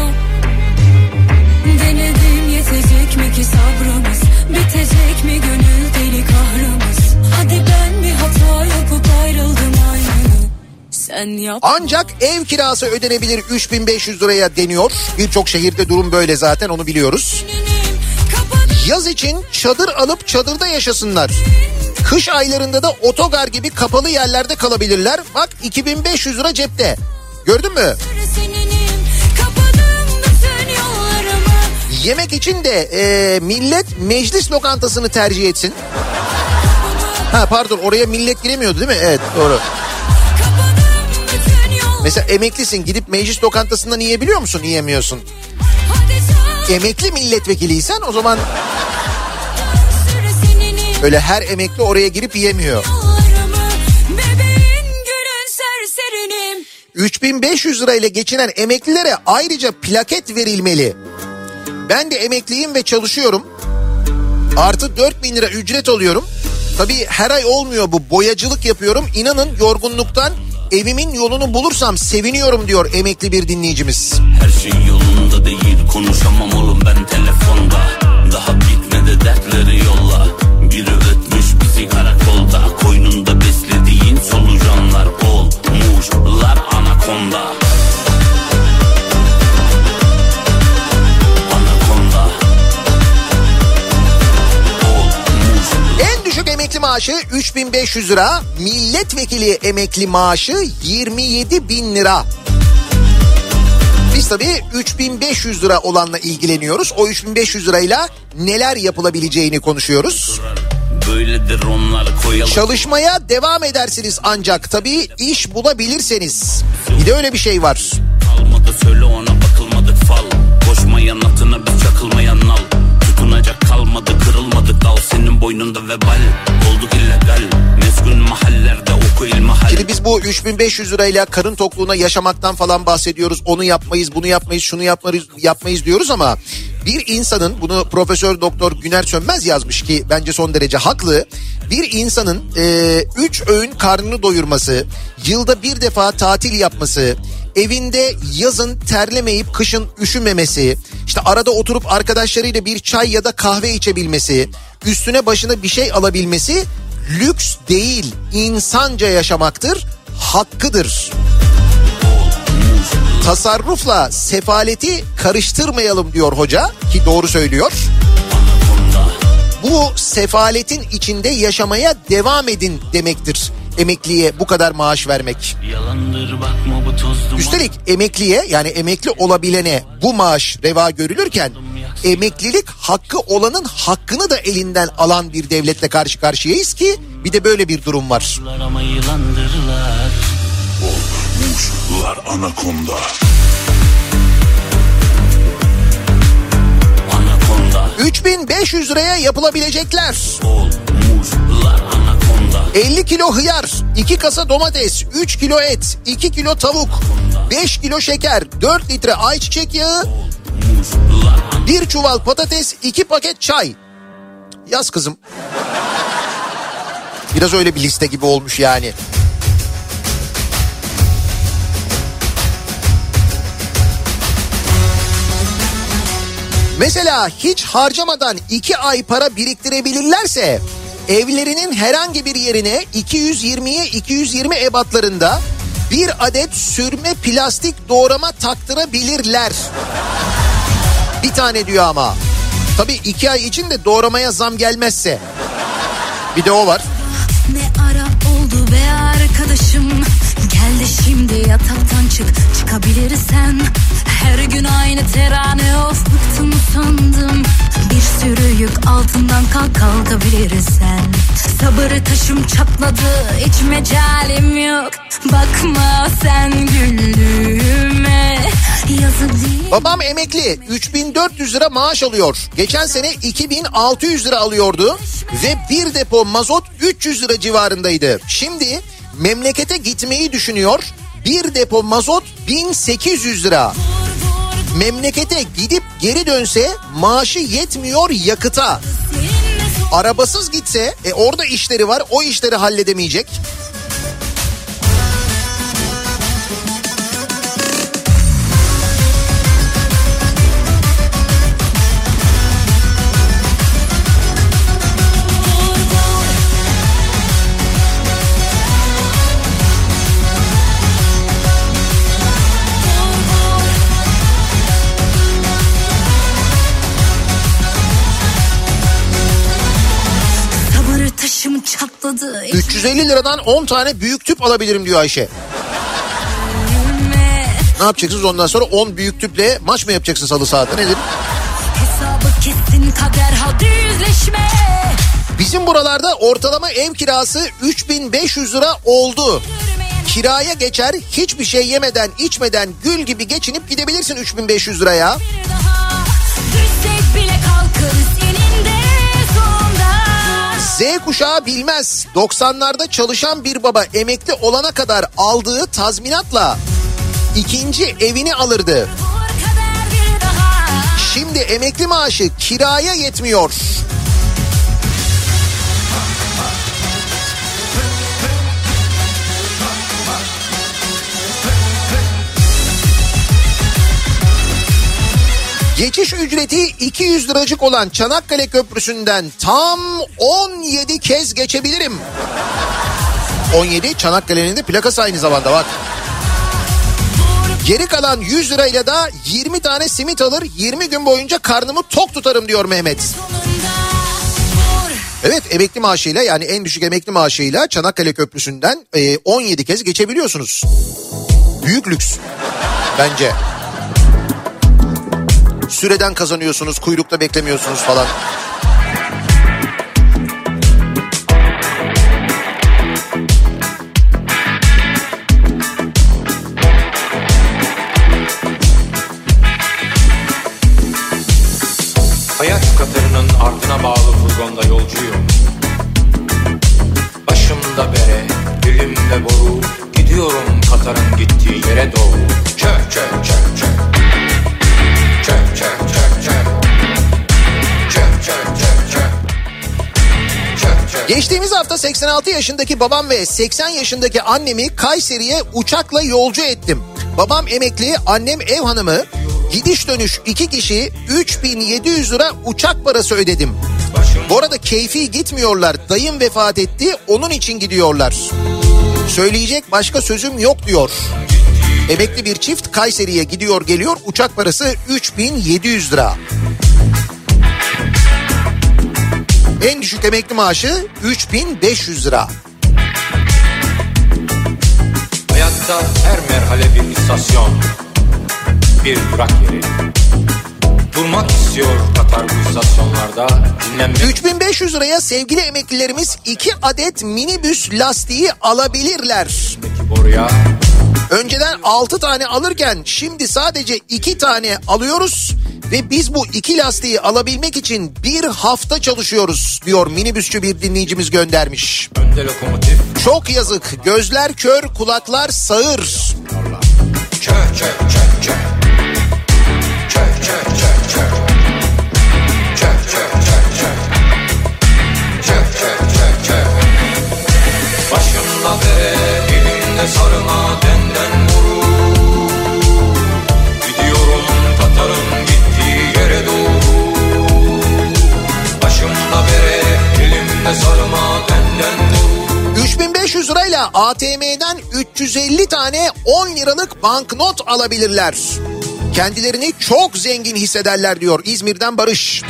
Denedim yetecek mi ki sabrımız? Bitecek mi gönül deli kahrımız? Hadi ben bir hata yapıp ayrıldım aynı. Sen yap. Ancak ev kirası ödenebilir 3500 liraya deniyor. Birçok şehirde durum böyle zaten, onu biliyoruz. Yaz için çadır alıp çadırda yaşasınlar. Kış aylarında da otogar gibi kapalı yerlerde kalabilirler. Bak 2500 lira cepte. Gördün mü? Yemek için de millet meclis lokantasını tercih etsin. Pardon, oraya millet giremiyordu değil mi? Evet, doğru. Mesela emeklisin, gidip meclis lokantasından yiyebiliyor musun? Yiyemiyorsun. Emekli milletvekiliysen o zaman öyle her emekli oraya girip yiyemiyor. 3500 lirayla geçinen emeklilere ayrıca plaket verilmeli. Ben de emekliyim ve çalışıyorum. Artı 4000 lira ücret alıyorum. Tabii her ay olmuyor bu, boyacılık yapıyorum. İnanın yorgunluktan evimin yolunu bulursam seviniyorum diyor emekli bir dinleyicimiz. Her şey yolunda değil, konuşamam oğlum ben telefonda. Daha bitmedi dertleri yolla. Biri ötmüş bizi karakolda. Koynunda beslediğin solucanlar olmuşlar anakonda. En düşük emekli maaşı 3500 lira, milletvekili emekli maaşı 27.000 lira. Biz tabii 3500 lira olanla ilgileniyoruz. O 3500 lirayla neler yapılabileceğini konuşuyoruz. Böyledir onlar, koyalım. Çalışmaya devam edersiniz ancak tabii iş bulabilirseniz. Bir de öyle bir şey var. Kalmadı söyle ona, bakılmadık fal. Koşmayan atına biz çakılmayan nal. Tutunacak kalmadı, kırılmadık dal. Senin boynunda vebal, olduk illegal. Meskun mahallerde oku ilmihal. Şimdi biz bu 3500 lirayla karın tokluğuna yaşamaktan falan bahsediyoruz. Onu yapmayız, bunu yapmayız, şunu yapmayız diyoruz ama bir insanın, bunu Profesör Doktor Güner Sönmez yazmış ki bence son derece haklı. Bir insanın 3 öğün karnını doyurması, yılda bir defa tatil yapması, evinde yazın terlemeyip kışın üşümemesi, işte arada oturup arkadaşlarıyla bir çay ya da kahve içebilmesi, üstüne başına bir şey alabilmesi lüks değil, insanca yaşamaktır, hakkıdır. Tasarrufla sefaleti karıştırmayalım diyor hoca, ki doğru söylüyor. Bu sefaletin içinde yaşamaya devam edin demektir emekliye bu kadar maaş vermek. Üstelik emekliye, yani emekli olabilene bu maaş reva görülürken emeklilik hakkı olanın hakkını da elinden alan bir devletle karşı karşıyayız ki bir de böyle bir durum var. Olmuşlar anakonda. 3500 liraya yapılabilecekler. 50 kilo hıyar, 2 kasa domates, 3 kilo et, 2 kilo tavuk, 5 kilo şeker, 4 litre ayçiçek yağı, 1 çuval patates, 2 paket çay. Yaz kızım. Biraz öyle bir liste gibi olmuş yani. Mesela hiç harcamadan 2 ay para biriktirebilirlerse evlerinin herhangi bir yerine 220'ye 220 ebatlarında bir adet sürme plastik doğrama taktırabilirler. Bir tane diyor ama. Tabii 2 ay içinde doğramaya zam gelmezse. Bir de o var. Ne ara oldu be arkadaşım, gel de şimdi yataktan çık, çıkabilirsen. her gün aynı terane, of bıktım sandım. Bir sürü yük altından kalkabilirsen. Sabır taşım çatladı, hiç mecalim yok. Bakma sen güldüğüme, yazık değil. Babam emekli, 3400 lira maaş alıyor. Geçen sene 2600 lira alıyordu ve bir depo mazot 300 lira civarındaydı. Şimdi memlekete gitmeyi düşünüyor. Bir depo mazot 1800 lira. Memlekete gidip geri dönse maaşı yetmiyor yakıta. Arabasız gitse orada işleri var, o işleri halledemeyecek. Çatladı. 350 liradan 10 tane büyük tüp alabilirim diyor Ayşe. Ne yapacaksınız ondan sonra 10 büyük tüple maç mı yapacaksınız halı sahada, nedir? Hesabı kesin kader, hadi yüzleşme. Bizim buralarda ortalama ev kirası 3500 lira oldu. Kiraya geçer, hiçbir şey yemeden içmeden gül gibi geçinip gidebilirsin 3500 liraya. Düşsek bile kalkarız eninde sonunda. Z kuşağı bilmez. 90'larda çalışan bir baba emekli olana kadar aldığı tazminatla ikinci evini alırdı. Şimdi emekli maaşı kiraya yetmiyor. Geçiş ücreti 200 liracık olan Çanakkale Köprüsü'nden tam 17 kez geçebilirim. 17 Çanakkale'nin de plakası aynı zamanda bak. Geri kalan 100 lirayla da 20 tane simit alır, 20 gün boyunca karnımı tok tutarım diyor Mehmet. Evet, emekli maaşıyla, yani en düşük emekli maaşıyla Çanakkale Köprüsü'nden 17 kez geçebiliyorsunuz. Büyük lüks bence. Süreden kazanıyorsunuz, kuyrukta beklemiyorsunuz falan. Hayat katırının ardına bağlı furgonda yolcuyum. Başımda bere, dilimde boru, gidiyorum Katar'ın gittiği yere doğru. Çök çök çök çök. Çök çök çök çök. Çök çök çök çök. Çök çök. Geçtiğimiz hafta 86 yaşındaki babam ve 80 yaşındaki annemi Kayseri'ye uçakla yolcu ettim. Babam emekli, annem ev hanımı. Gidiş dönüş 2 kişi 3700 lira uçak parası ödedim. Bu arada keyfi gitmiyorlar. Dayım vefat etti, onun için gidiyorlar. Söyleyecek başka sözüm yok diyor. Emekli bir çift Kayseri'ye gidiyor geliyor, uçak parası 3700 lira. En düşük emekli maaşı 3500 lira. Hayatta her merhale bir istasyon, bir durak yeri. Durmak istiyor Katar bu istasyonlarda, dinlenmek. 3500 liraya sevgili emeklilerimiz 2 adet minibüs lastiği alabilirler. Oraya. Önceden 6 tane alırken şimdi sadece 2 tane alıyoruz ve biz bu 2 lastiği alabilmek için bir hafta çalışıyoruz diyor minibüsçü bir dinleyicimiz göndermiş. Önde lokomotif. Çok yazık, gözler kör, kulaklar sağır. Çök çök çök çök. Çök çök çök çök. Çök çök çök çök. Çök çök çök çök. Başımda bere, elimde sarıma denden vurur. Gidiyorum Katar'ın gittiği yere doğru. Başımda bere, elimde sarıma denden vurur. 3500 lirayla ATM'den 350 tane 10 liralık banknot alabilirler. Kendilerini çok zengin hissederler diyor İzmir'den Barış.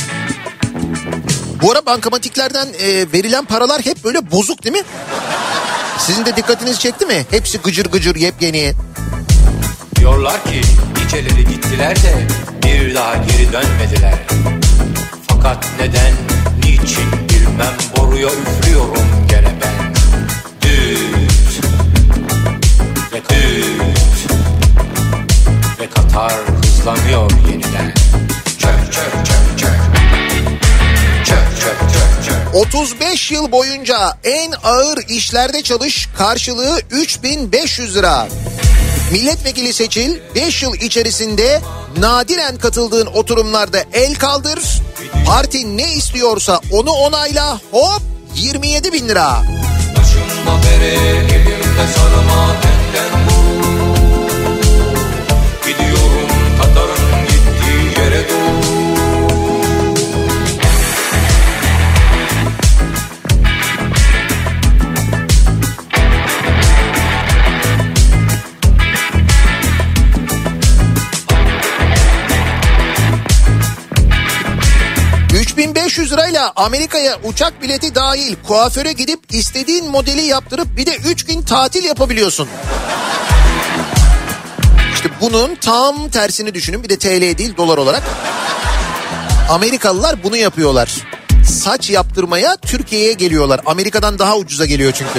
Bu ara bankamatiklerden verilen paralar hep böyle bozuk değil mi? Sizin de dikkatinizi çekti mi? Hepsi gıcır gıcır yepyeni. Diyorlar ki niceleri gittiler de bir daha geri dönmediler. Fakat neden, niçin bilmem, boruya üflüyorum gene ben. Düt ve düt ve Katar hızlanıyor yeniden. Çök çök çök çök. Çök çök çök çök. 35 yıl boyunca en ağır işlerde çalış, karşılığı 3.500 lira. Milletvekili seçil, 5 yıl içerisinde nadiren katıldığın oturumlarda el kaldır. Parti ne istiyorsa onu onayla, hop 27.000 lira. Başımda bere, elimde sarma, benden bu. Gidiyorum Katar'ın gittiği yere doğru. $3.500 lirayla Amerika'ya uçak bileti dahil kuaföre gidip istediğin modeli yaptırıp bir de 3 gün tatil yapabiliyorsun. İşte bunun tam tersini düşünün, bir de TL değil dolar olarak. Amerikalılar bunu yapıyorlar. Saç yaptırmaya Türkiye'ye geliyorlar. Amerika'dan daha ucuza geliyor çünkü.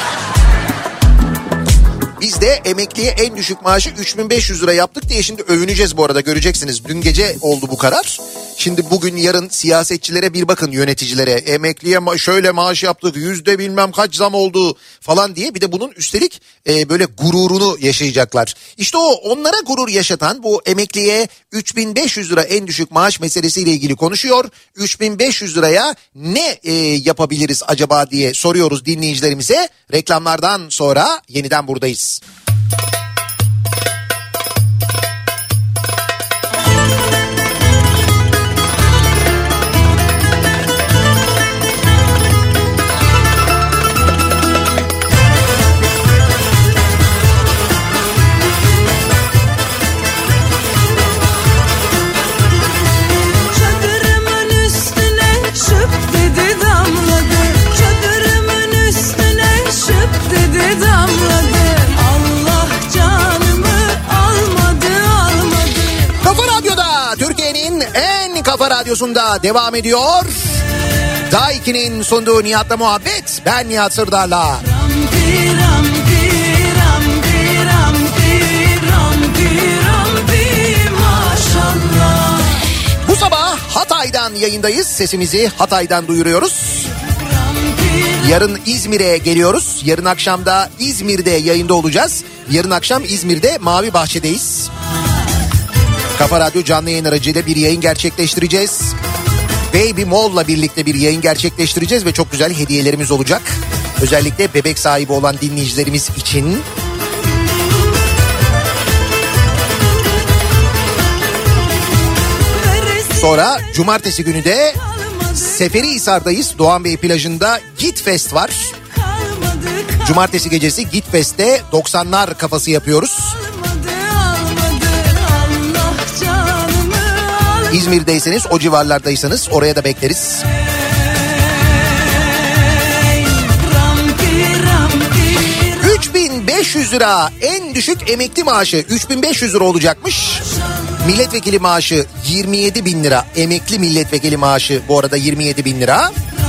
Biz de emekliye en düşük maaşı 3.500 lira yaptık diye şimdi övüneceğiz bu arada, göreceksiniz. Dün gece oldu bu karar. Şimdi bugün yarın siyasetçilere bir bakın, yöneticilere. Emekliye şöyle maaş yaptık, yüzde bilmem kaç zam oldu falan diye. Bir de bunun üstelik böyle gururunu yaşayacaklar. İşte onlara gurur yaşatan bu emekliye 3.500 lira en düşük maaş meselesiyle ilgili konuşuyor. 3.500 liraya ne yapabiliriz acaba diye soruyoruz dinleyicilerimize. Reklamlardan sonra yeniden buradayız. Kafa Radyosu'nda devam ediyor. Daiki'nin sunduğu Nihat'la muhabbet. Ben Nihat Sırdar'la. Bu sabah Hatay'dan yayındayız. Sesimizi Hatay'dan duyuruyoruz. Yarın İzmir'e geliyoruz. Yarın akşam da İzmir'de yayında olacağız. Yarın akşam İzmir'de Mavi Bahçe'deyiz. Kafa Radyo canlı yayın aracıyla bir yayın gerçekleştireceğiz. Baby Mall'la birlikte bir yayın gerçekleştireceğiz ve çok güzel hediyelerimiz olacak. Özellikle bebek sahibi olan dinleyicilerimiz için. Sonra cumartesi günü de Seferihisar'dayız. Doğan Bey plajında Git Fest var. Cumartesi gecesi Git Fest'te 90'lar kafası yapıyoruz. İzmir'deyseniz, o civarlardaysanız oraya da bekleriz. $3.500 lira en düşük emekli maaşı 3.500 lira olacakmış. Milletvekili maaşı 27.000 lira. Emekli milletvekili maaşı bu arada 27.000 lira.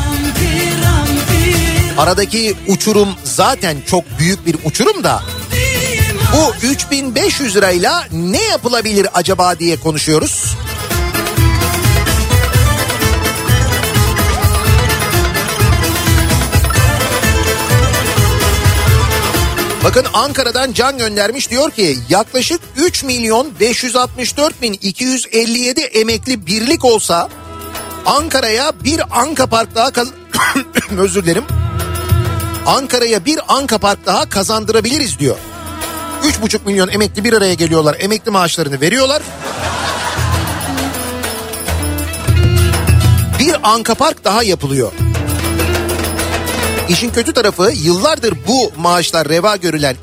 Aradaki uçurum zaten çok büyük bir uçurum da. Bu 3.500 lirayla ne yapılabilir acaba diye konuşuyoruz. Bakın Ankara'dan Can göndermiş, diyor ki yaklaşık 3.564.257 emekli birlik olsa Ankara'ya bir Anka Park daha özür dilerim. Ankara'ya bir Anka Park daha kazandırabiliriz diyor. 3,5 milyon emekli bir araya geliyorlar, emekli maaşlarını veriyorlar. Bir Anka Park daha yapılıyor. İşin kötü tarafı, yıllardır bu maaşlar reva görülen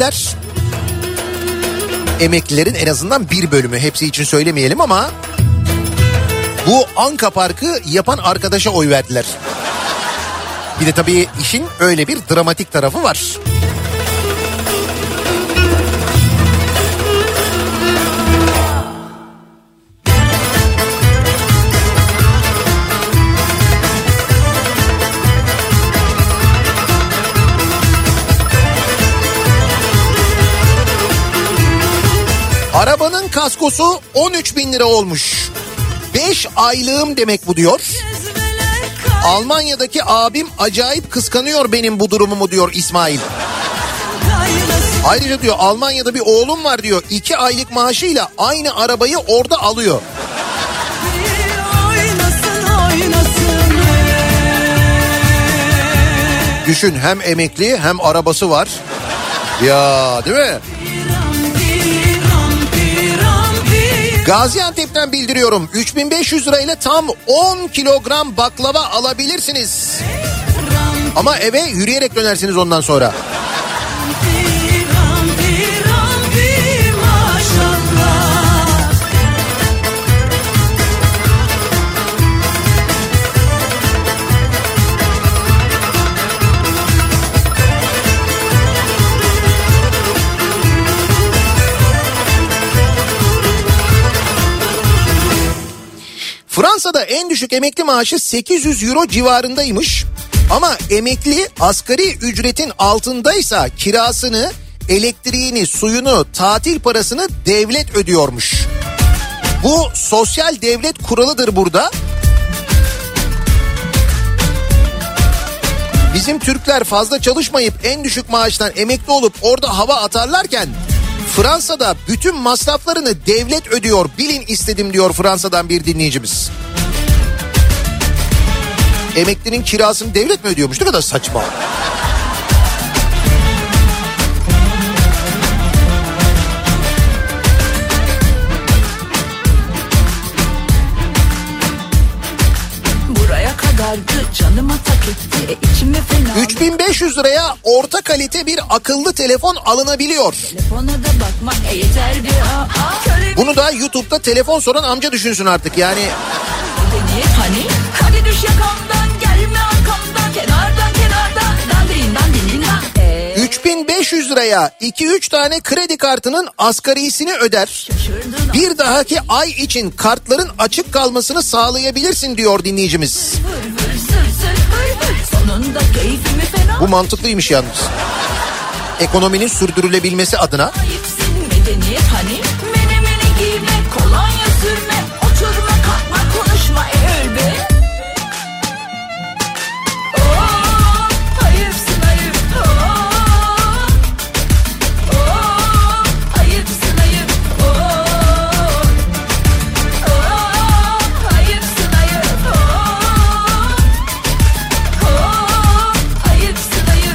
emeklilerin en azından bir bölümü, hepsi için söylemeyelim ama bu Anka Park'ı yapan arkadaşa oy verdiler. Bir de tabii işin öyle bir dramatik tarafı var. kaskosu 13.000 lira olmuş. 5 aylığım demek bu diyor. Almanya'daki abim acayip kıskanıyor benim bu durumumu diyor İsmail. Ayrıca diyor Almanya'da bir oğlum var diyor. 2 aylık maaşıyla aynı arabayı orada alıyor. Düşün, hem emekli hem arabası var. Ya değil mi? Gaziantep'ten bildiriyorum. 3500 lirayla tam 10 kilogram baklava alabilirsiniz. Ama eve yürüyerek dönersiniz ondan sonra. Fransa'da en düşük emekli maaşı 800 euro civarındaymış. Ama emekli asgari ücretin altındaysa kirasını, elektriğini, suyunu, tatil parasını devlet ödüyormuş. Bu sosyal devlet kuralıdır burada. Bizim Türkler fazla çalışmayıp en düşük maaştan emekli olup orada hava atarlarken Fransa'da bütün masraflarını devlet ödüyor. Bilin istedim diyor Fransa'dan bir dinleyicimiz. Emeklinin kirasını devlet mi ödüyormuş? Ne kadar saçma. Buraya kadardı canıma tak etti içime fena. 3500 liraya orta kalite bir akıllı telefon alınabiliyor. Telefona da bakma yeter bir Bunu da YouTube'da telefon soran amca düşünsün artık yani. Hani hadi düş yakamdan gelme arkamdan kenardan dandinin 3500 liraya 2-3 tane kredi kartının asgarisini öder. Bir dahaki ay için kartların açık kalmasını sağlayabilirsin diyor dinleyicimiz. Bu mantıklıymış yalnız. Ekonominin sürdürülebilmesi adına. Medeniyet hani menemeni giyme kolonya sürme oturma kalkma konuşma öl be. Ayıpsın ayıp. Ayıpsın ayıp. Ayıpsın ayıp. Ayıpsın ayıp.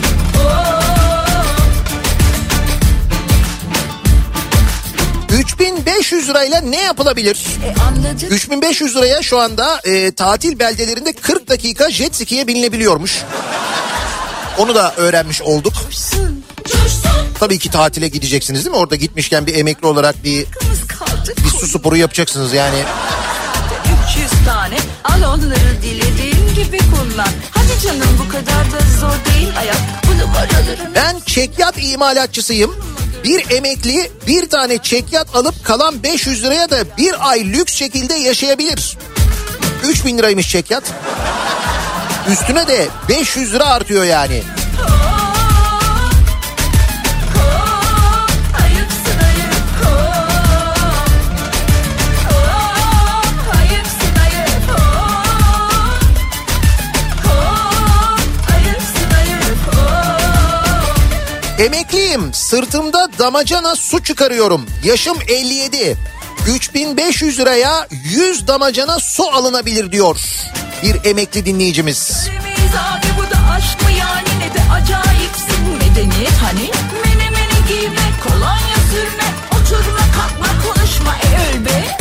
3500 lirayla ne yapılabilir? 3500 liraya şu anda tatil beldelerinde 40 dakika jet ski'ye binilebiliyormuş. Onu da öğrenmiş olduk. Tabii ki tatile gideceksiniz değil mi? Orada gitmişken bir emekli olarak bir su sporu yapacaksınız yani. 300 tane al onları dilediğin gibi kullan. Hadi canım bu kadar da zor değil hayat. Bunu paralarını... Ben çekyat imalatçısıyım. Bir emekli bir tane çekyat alıp kalan 500 liraya da bir ay lüks şekilde yaşayabilir. 3000 liraymış çekyat. Üstüne de 500 lira artıyor yani. Emekliyim, sırtımda damacana su çıkarıyorum. Yaşım 57. 3500 liraya 100 damacana su alınabilir diyor bir emekli dinleyicimiz. Abi bu da aşk mı yani ne de acayipsin. Medeniyet hani menemeni giyme kolonya sürme oturma kalkma konuşma öl be.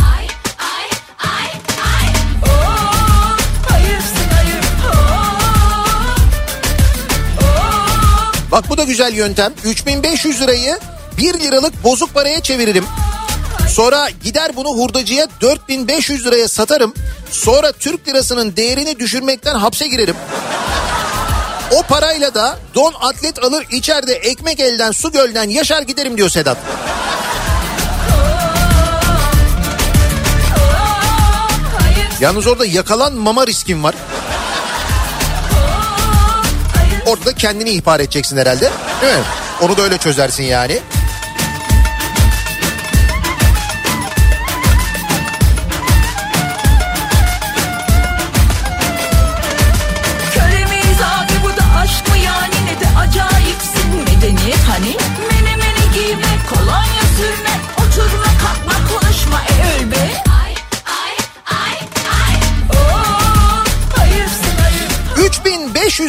Bak bu da güzel yöntem. 3500 lirayı 1 liralık bozuk paraya çeviririm. Sonra gider bunu hurdacıya 4500 liraya satarım. Sonra Türk lirasının değerini düşürmekten hapse girerim. O parayla da don atlet alır içeride ekmek elden su gölden yaşar giderim diyor Sedat. Yalnız orada yakalanmama riskin var. Orada kendini ihbar edeceksin herhalde. Değil mi? Onu da öyle çözersin yani.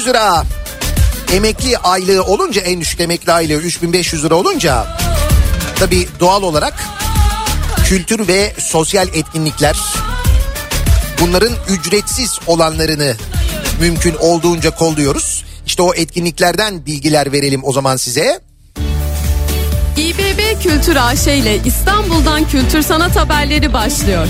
3500 lira emekli aylığı olunca, en düşük emekli aylığı 3500 lira olunca tabii doğal olarak kültür ve sosyal etkinlikler, bunların ücretsiz olanlarını mümkün olduğunca kolluyoruz. İşte o etkinliklerden bilgiler verelim o zaman size. İBB Kültür AŞ ile İstanbul'dan kültür sanat haberleri başlıyor.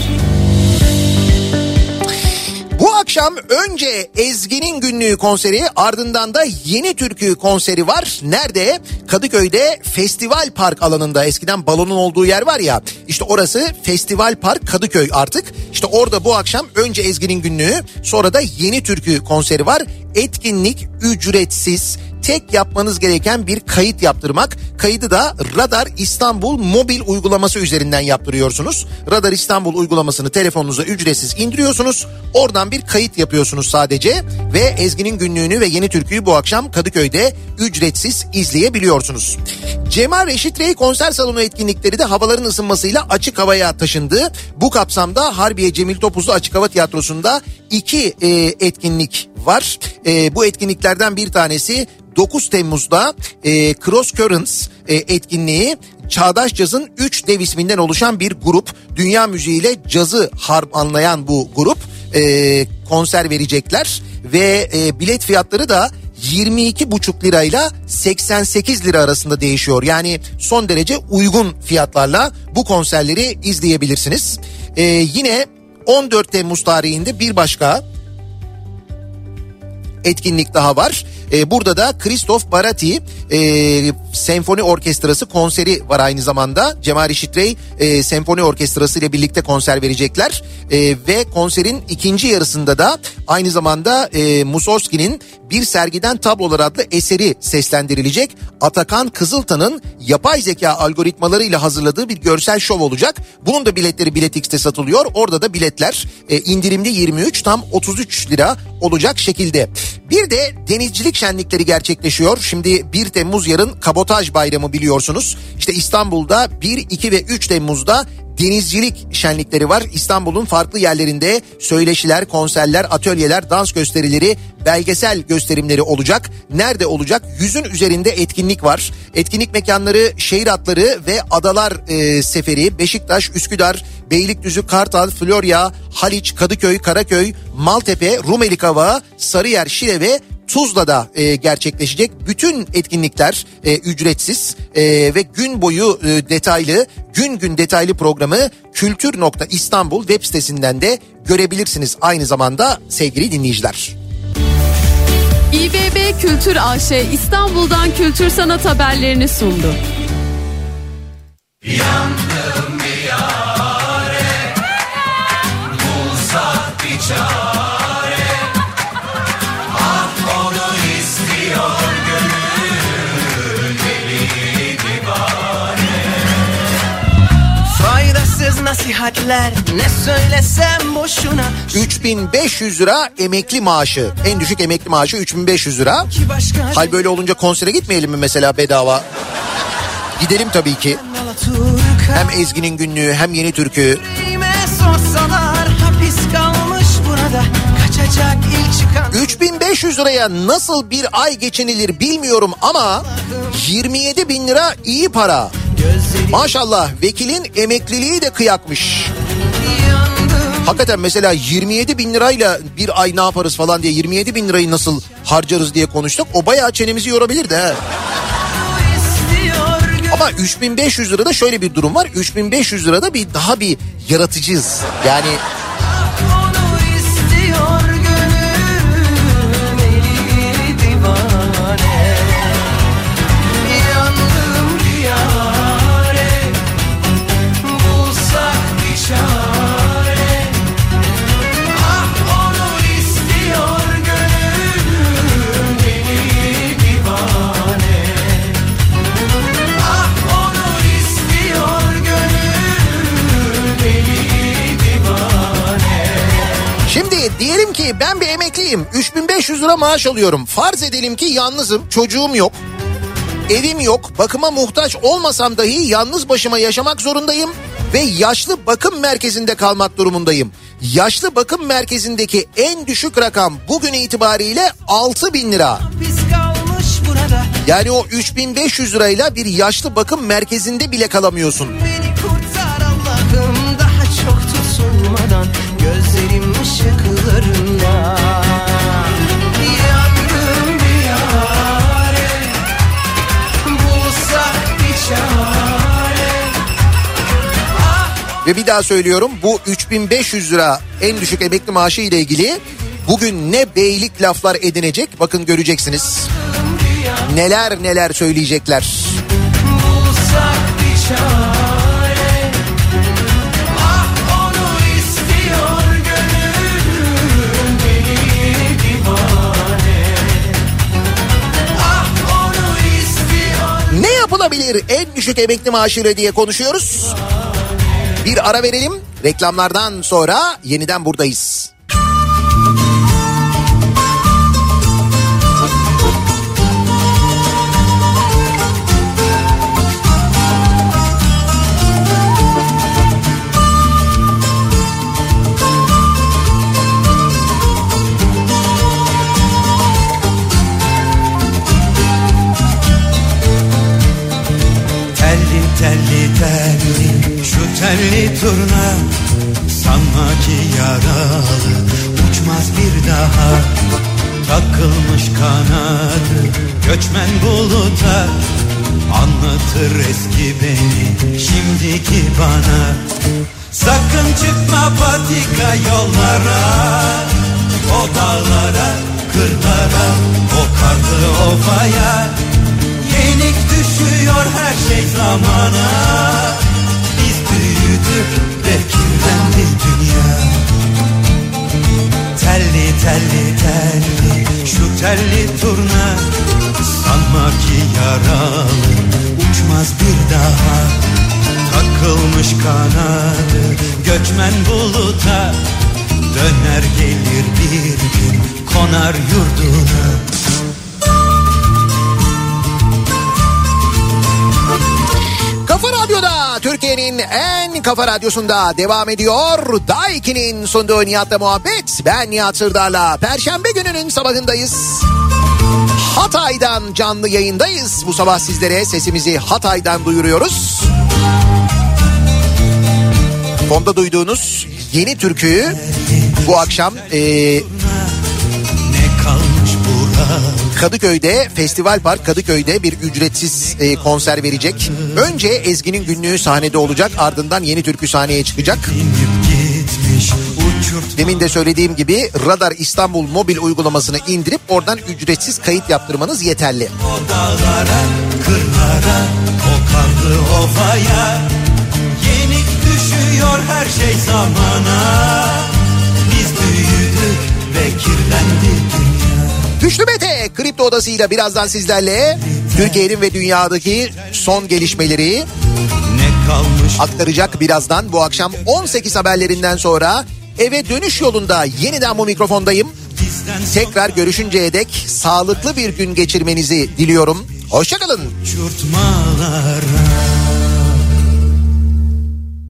Bu akşam önce Ezgi'nin Günlüğü konseri, ardından da Yeni Türkü konseri var. Nerede? Kadıköy'de Festival Park alanında. Eskiden balonun olduğu yer var ya, işte orası Festival Park Kadıköy artık. İşte orada bu akşam önce Ezgi'nin Günlüğü, sonra da Yeni Türkü konseri var. Etkinlik ücretsiz. Tek yapmanız gereken bir kayıt yaptırmak. Kaydı da Radar İstanbul mobil uygulaması üzerinden yaptırıyorsunuz. Radar İstanbul uygulamasını telefonunuza ücretsiz indiriyorsunuz. Oradan bir kayıt yapıyorsunuz sadece ve Ezgi'nin Günlüğünü ve Yeni Türkü'yü bu akşam Kadıköy'de ücretsiz izleyebiliyorsunuz. Cemal Reşit Rey konser salonu etkinlikleri de havaların ısınmasıyla açık havaya taşındı. Bu kapsamda Harbiye Cemil Topuzlu Açık Hava Tiyatrosu'nda 2 etkinlik var. Bu etkinliklerden bir tanesi 9 Temmuz'da Cross Currents etkinliği. Çağdaş Caz'ın 3 dev isminden oluşan bir grup. Dünya müziğiyle cazı harmanlayan bu grup konser verecekler. Ve bilet fiyatları da 22,5 lirayla 88 lira arasında değişiyor. Yani son derece uygun fiyatlarla bu konserleri izleyebilirsiniz. Yine 14 Temmuz tarihinde bir başka etkinlik daha var. Burada da Christoph Barati Senfoni Orkestrası konseri var aynı zamanda. Cemal Reşit Rey Senfoni Orkestrası ile birlikte konser verecekler. Ve konserin ikinci yarısında da aynı zamanda Mussorgsky'nin Bir Sergiden Tablolar adlı eseri seslendirilecek. Atakan Kızıltan'ın yapay zeka algoritmalarıyla hazırladığı bir görsel şov olacak. Bunun da biletleri Biletix'te satılıyor. Orada da biletler indirimli 23, tam 33 lira olacak şekilde. Bir de denizcilik şenlikleri gerçekleşiyor. Şimdi 1 Temmuz yarın Kabotaj Bayramı biliyorsunuz. İşte İstanbul'da 1, 2 ve 3 Temmuz'da denizcilik şenlikleri var. İstanbul'un farklı yerlerinde söyleşiler, konserler, atölyeler, dans gösterileri, belgesel gösterimleri olacak. Nerede olacak? 100'ün üzerinde etkinlik var. Etkinlik mekanları şehir hatları ve adalar seferi, Beşiktaş, Üsküdar, Beylikdüzü, Kartal, Florya, Haliç, Kadıköy, Karaköy, Maltepe, Rumeli Kavağı, Sarıyer, Şile ve Tuzla'da gerçekleşecek. Bütün etkinlikler ücretsiz ve gün boyu detaylı, gün detaylı programı kültür.istanbul web sitesinden de görebilirsiniz aynı zamanda sevgili dinleyiciler. İBB Kültür AŞ İstanbul'dan kültür sanat haberlerini sundu. Yandım bir yâre, bulsak bir çare, ah onu istiyor gönül deli divane. Faydasız nasihatler, ne söylesem boşuna. 3500 lira emekli maaşı, en düşük emekli maaşı 3500 lira. Hal böyle olunca konsere gitmeyelim mi mesela bedava? Gidelim tabii ki. Hem Ezgi'nin Günlüğü hem Yeni Türkü. Sorsalar hapis kalmış burada, kaçacak ilk çıkan. 3500 liraya nasıl bir ay geçinilir bilmiyorum ama 27 bin lira iyi para. Maşallah, vekilin emekliliği de kıyakmış. Hakikaten mesela 27 bin lirayla bir ay ne yaparız falan diye, 27 bin lirayı nasıl harcarız diye konuştuk. O bayağı çenemizi yorabilir de. Ama 3500 lirada şöyle bir durum var. 3500 lirada daha bir yaratıcıyız. Yani diyelim ki ben bir emekliyim, 3500 lira maaş alıyorum. Farz edelim ki yalnızım, çocuğum yok. Evim yok, bakıma muhtaç olmasam dahi yalnız başıma yaşamak zorundayım ve yaşlı bakım merkezinde kalmak durumundayım. Yaşlı bakım merkezindeki en düşük rakam bugün itibariyle 6.000 lira. Yani o 3.500 lirayla bir yaşlı bakım merkezinde bile kalamıyorsun. Beni kurtar Allah'ım, daha çok tutulmadan gözlerim ışıklarında. Yandım bir yâre, bulsak bir çare. Ve bir daha söylüyorum, bu 3.500 lira en düşük emekli maaşı ile ilgili bugün ne beylik laflar edinecek, bakın göreceksiniz. Neler neler söyleyecekler. Bulsak bir çare. Ah onu istiyor gönlüm, beni divane. Ah onu istiyor. Ne yapılabilir en düşük emekli maaşıyla diye konuşuyoruz. Bir ara verelim. Reklamlardan sonra yeniden buradayız. Telli telli telli şu telli turna, sanma ki yaralı uçmaz bir daha. Takılmış kanadı göçmen buluta, anlatır eski beni şimdiki bana. Sakın çıkma patika yollara, o dağlara, kırlara, o karlı ovaya. Yenik düşüyor her şey zamana. Biz büyüdük ve kirlendi dünya. Telli telli telli şu telli turna, sanma ki yaralı uçmaz bir daha. Takılmış kanadı göçmen buluta, döner gelir bir gün konar yurduna. Kafa Radyo'da, Türkiye'nin en kafa radyosunda devam ediyor. Daiki'nin sunduğu Nihat'la muhabbet. Ben Nihat Sırdar'la Perşembe gününün sabahındayız. Hatay'dan canlı yayındayız. Bu sabah sizlere sesimizi Hatay'dan duyuruyoruz. Fonda duyduğunuz yeni türküyü bu akşam Kadıköy'de, Festival Park Kadıköy'de bir ücretsiz konser verecek. Önce Ezgi'nin günlüğü sahnede olacak, ardından yeni türkü sahneye çıkacak. Demin de söylediğim gibi Radar İstanbul mobil uygulamasını indirip oradan ücretsiz kayıt yaptırmanız yeterli. O dağlara, kırlara, o karlı ovaya, yenik düşüyor her şey zamana. Biz büyüdük ve kirlendi dünya. Güçlü Mete Kripto Odası'yla birazdan sizlerle Türkiye'nin ve dünyadaki son gelişmeleri aktaracak birazdan. Bu akşam 18 haberlerinden sonra eve dönüş yolunda yeniden bu mikrofondayım. Tekrar görüşünceye dek sağlıklı bir gün geçirmenizi diliyorum. Hoşça kalın. Uçurtmalara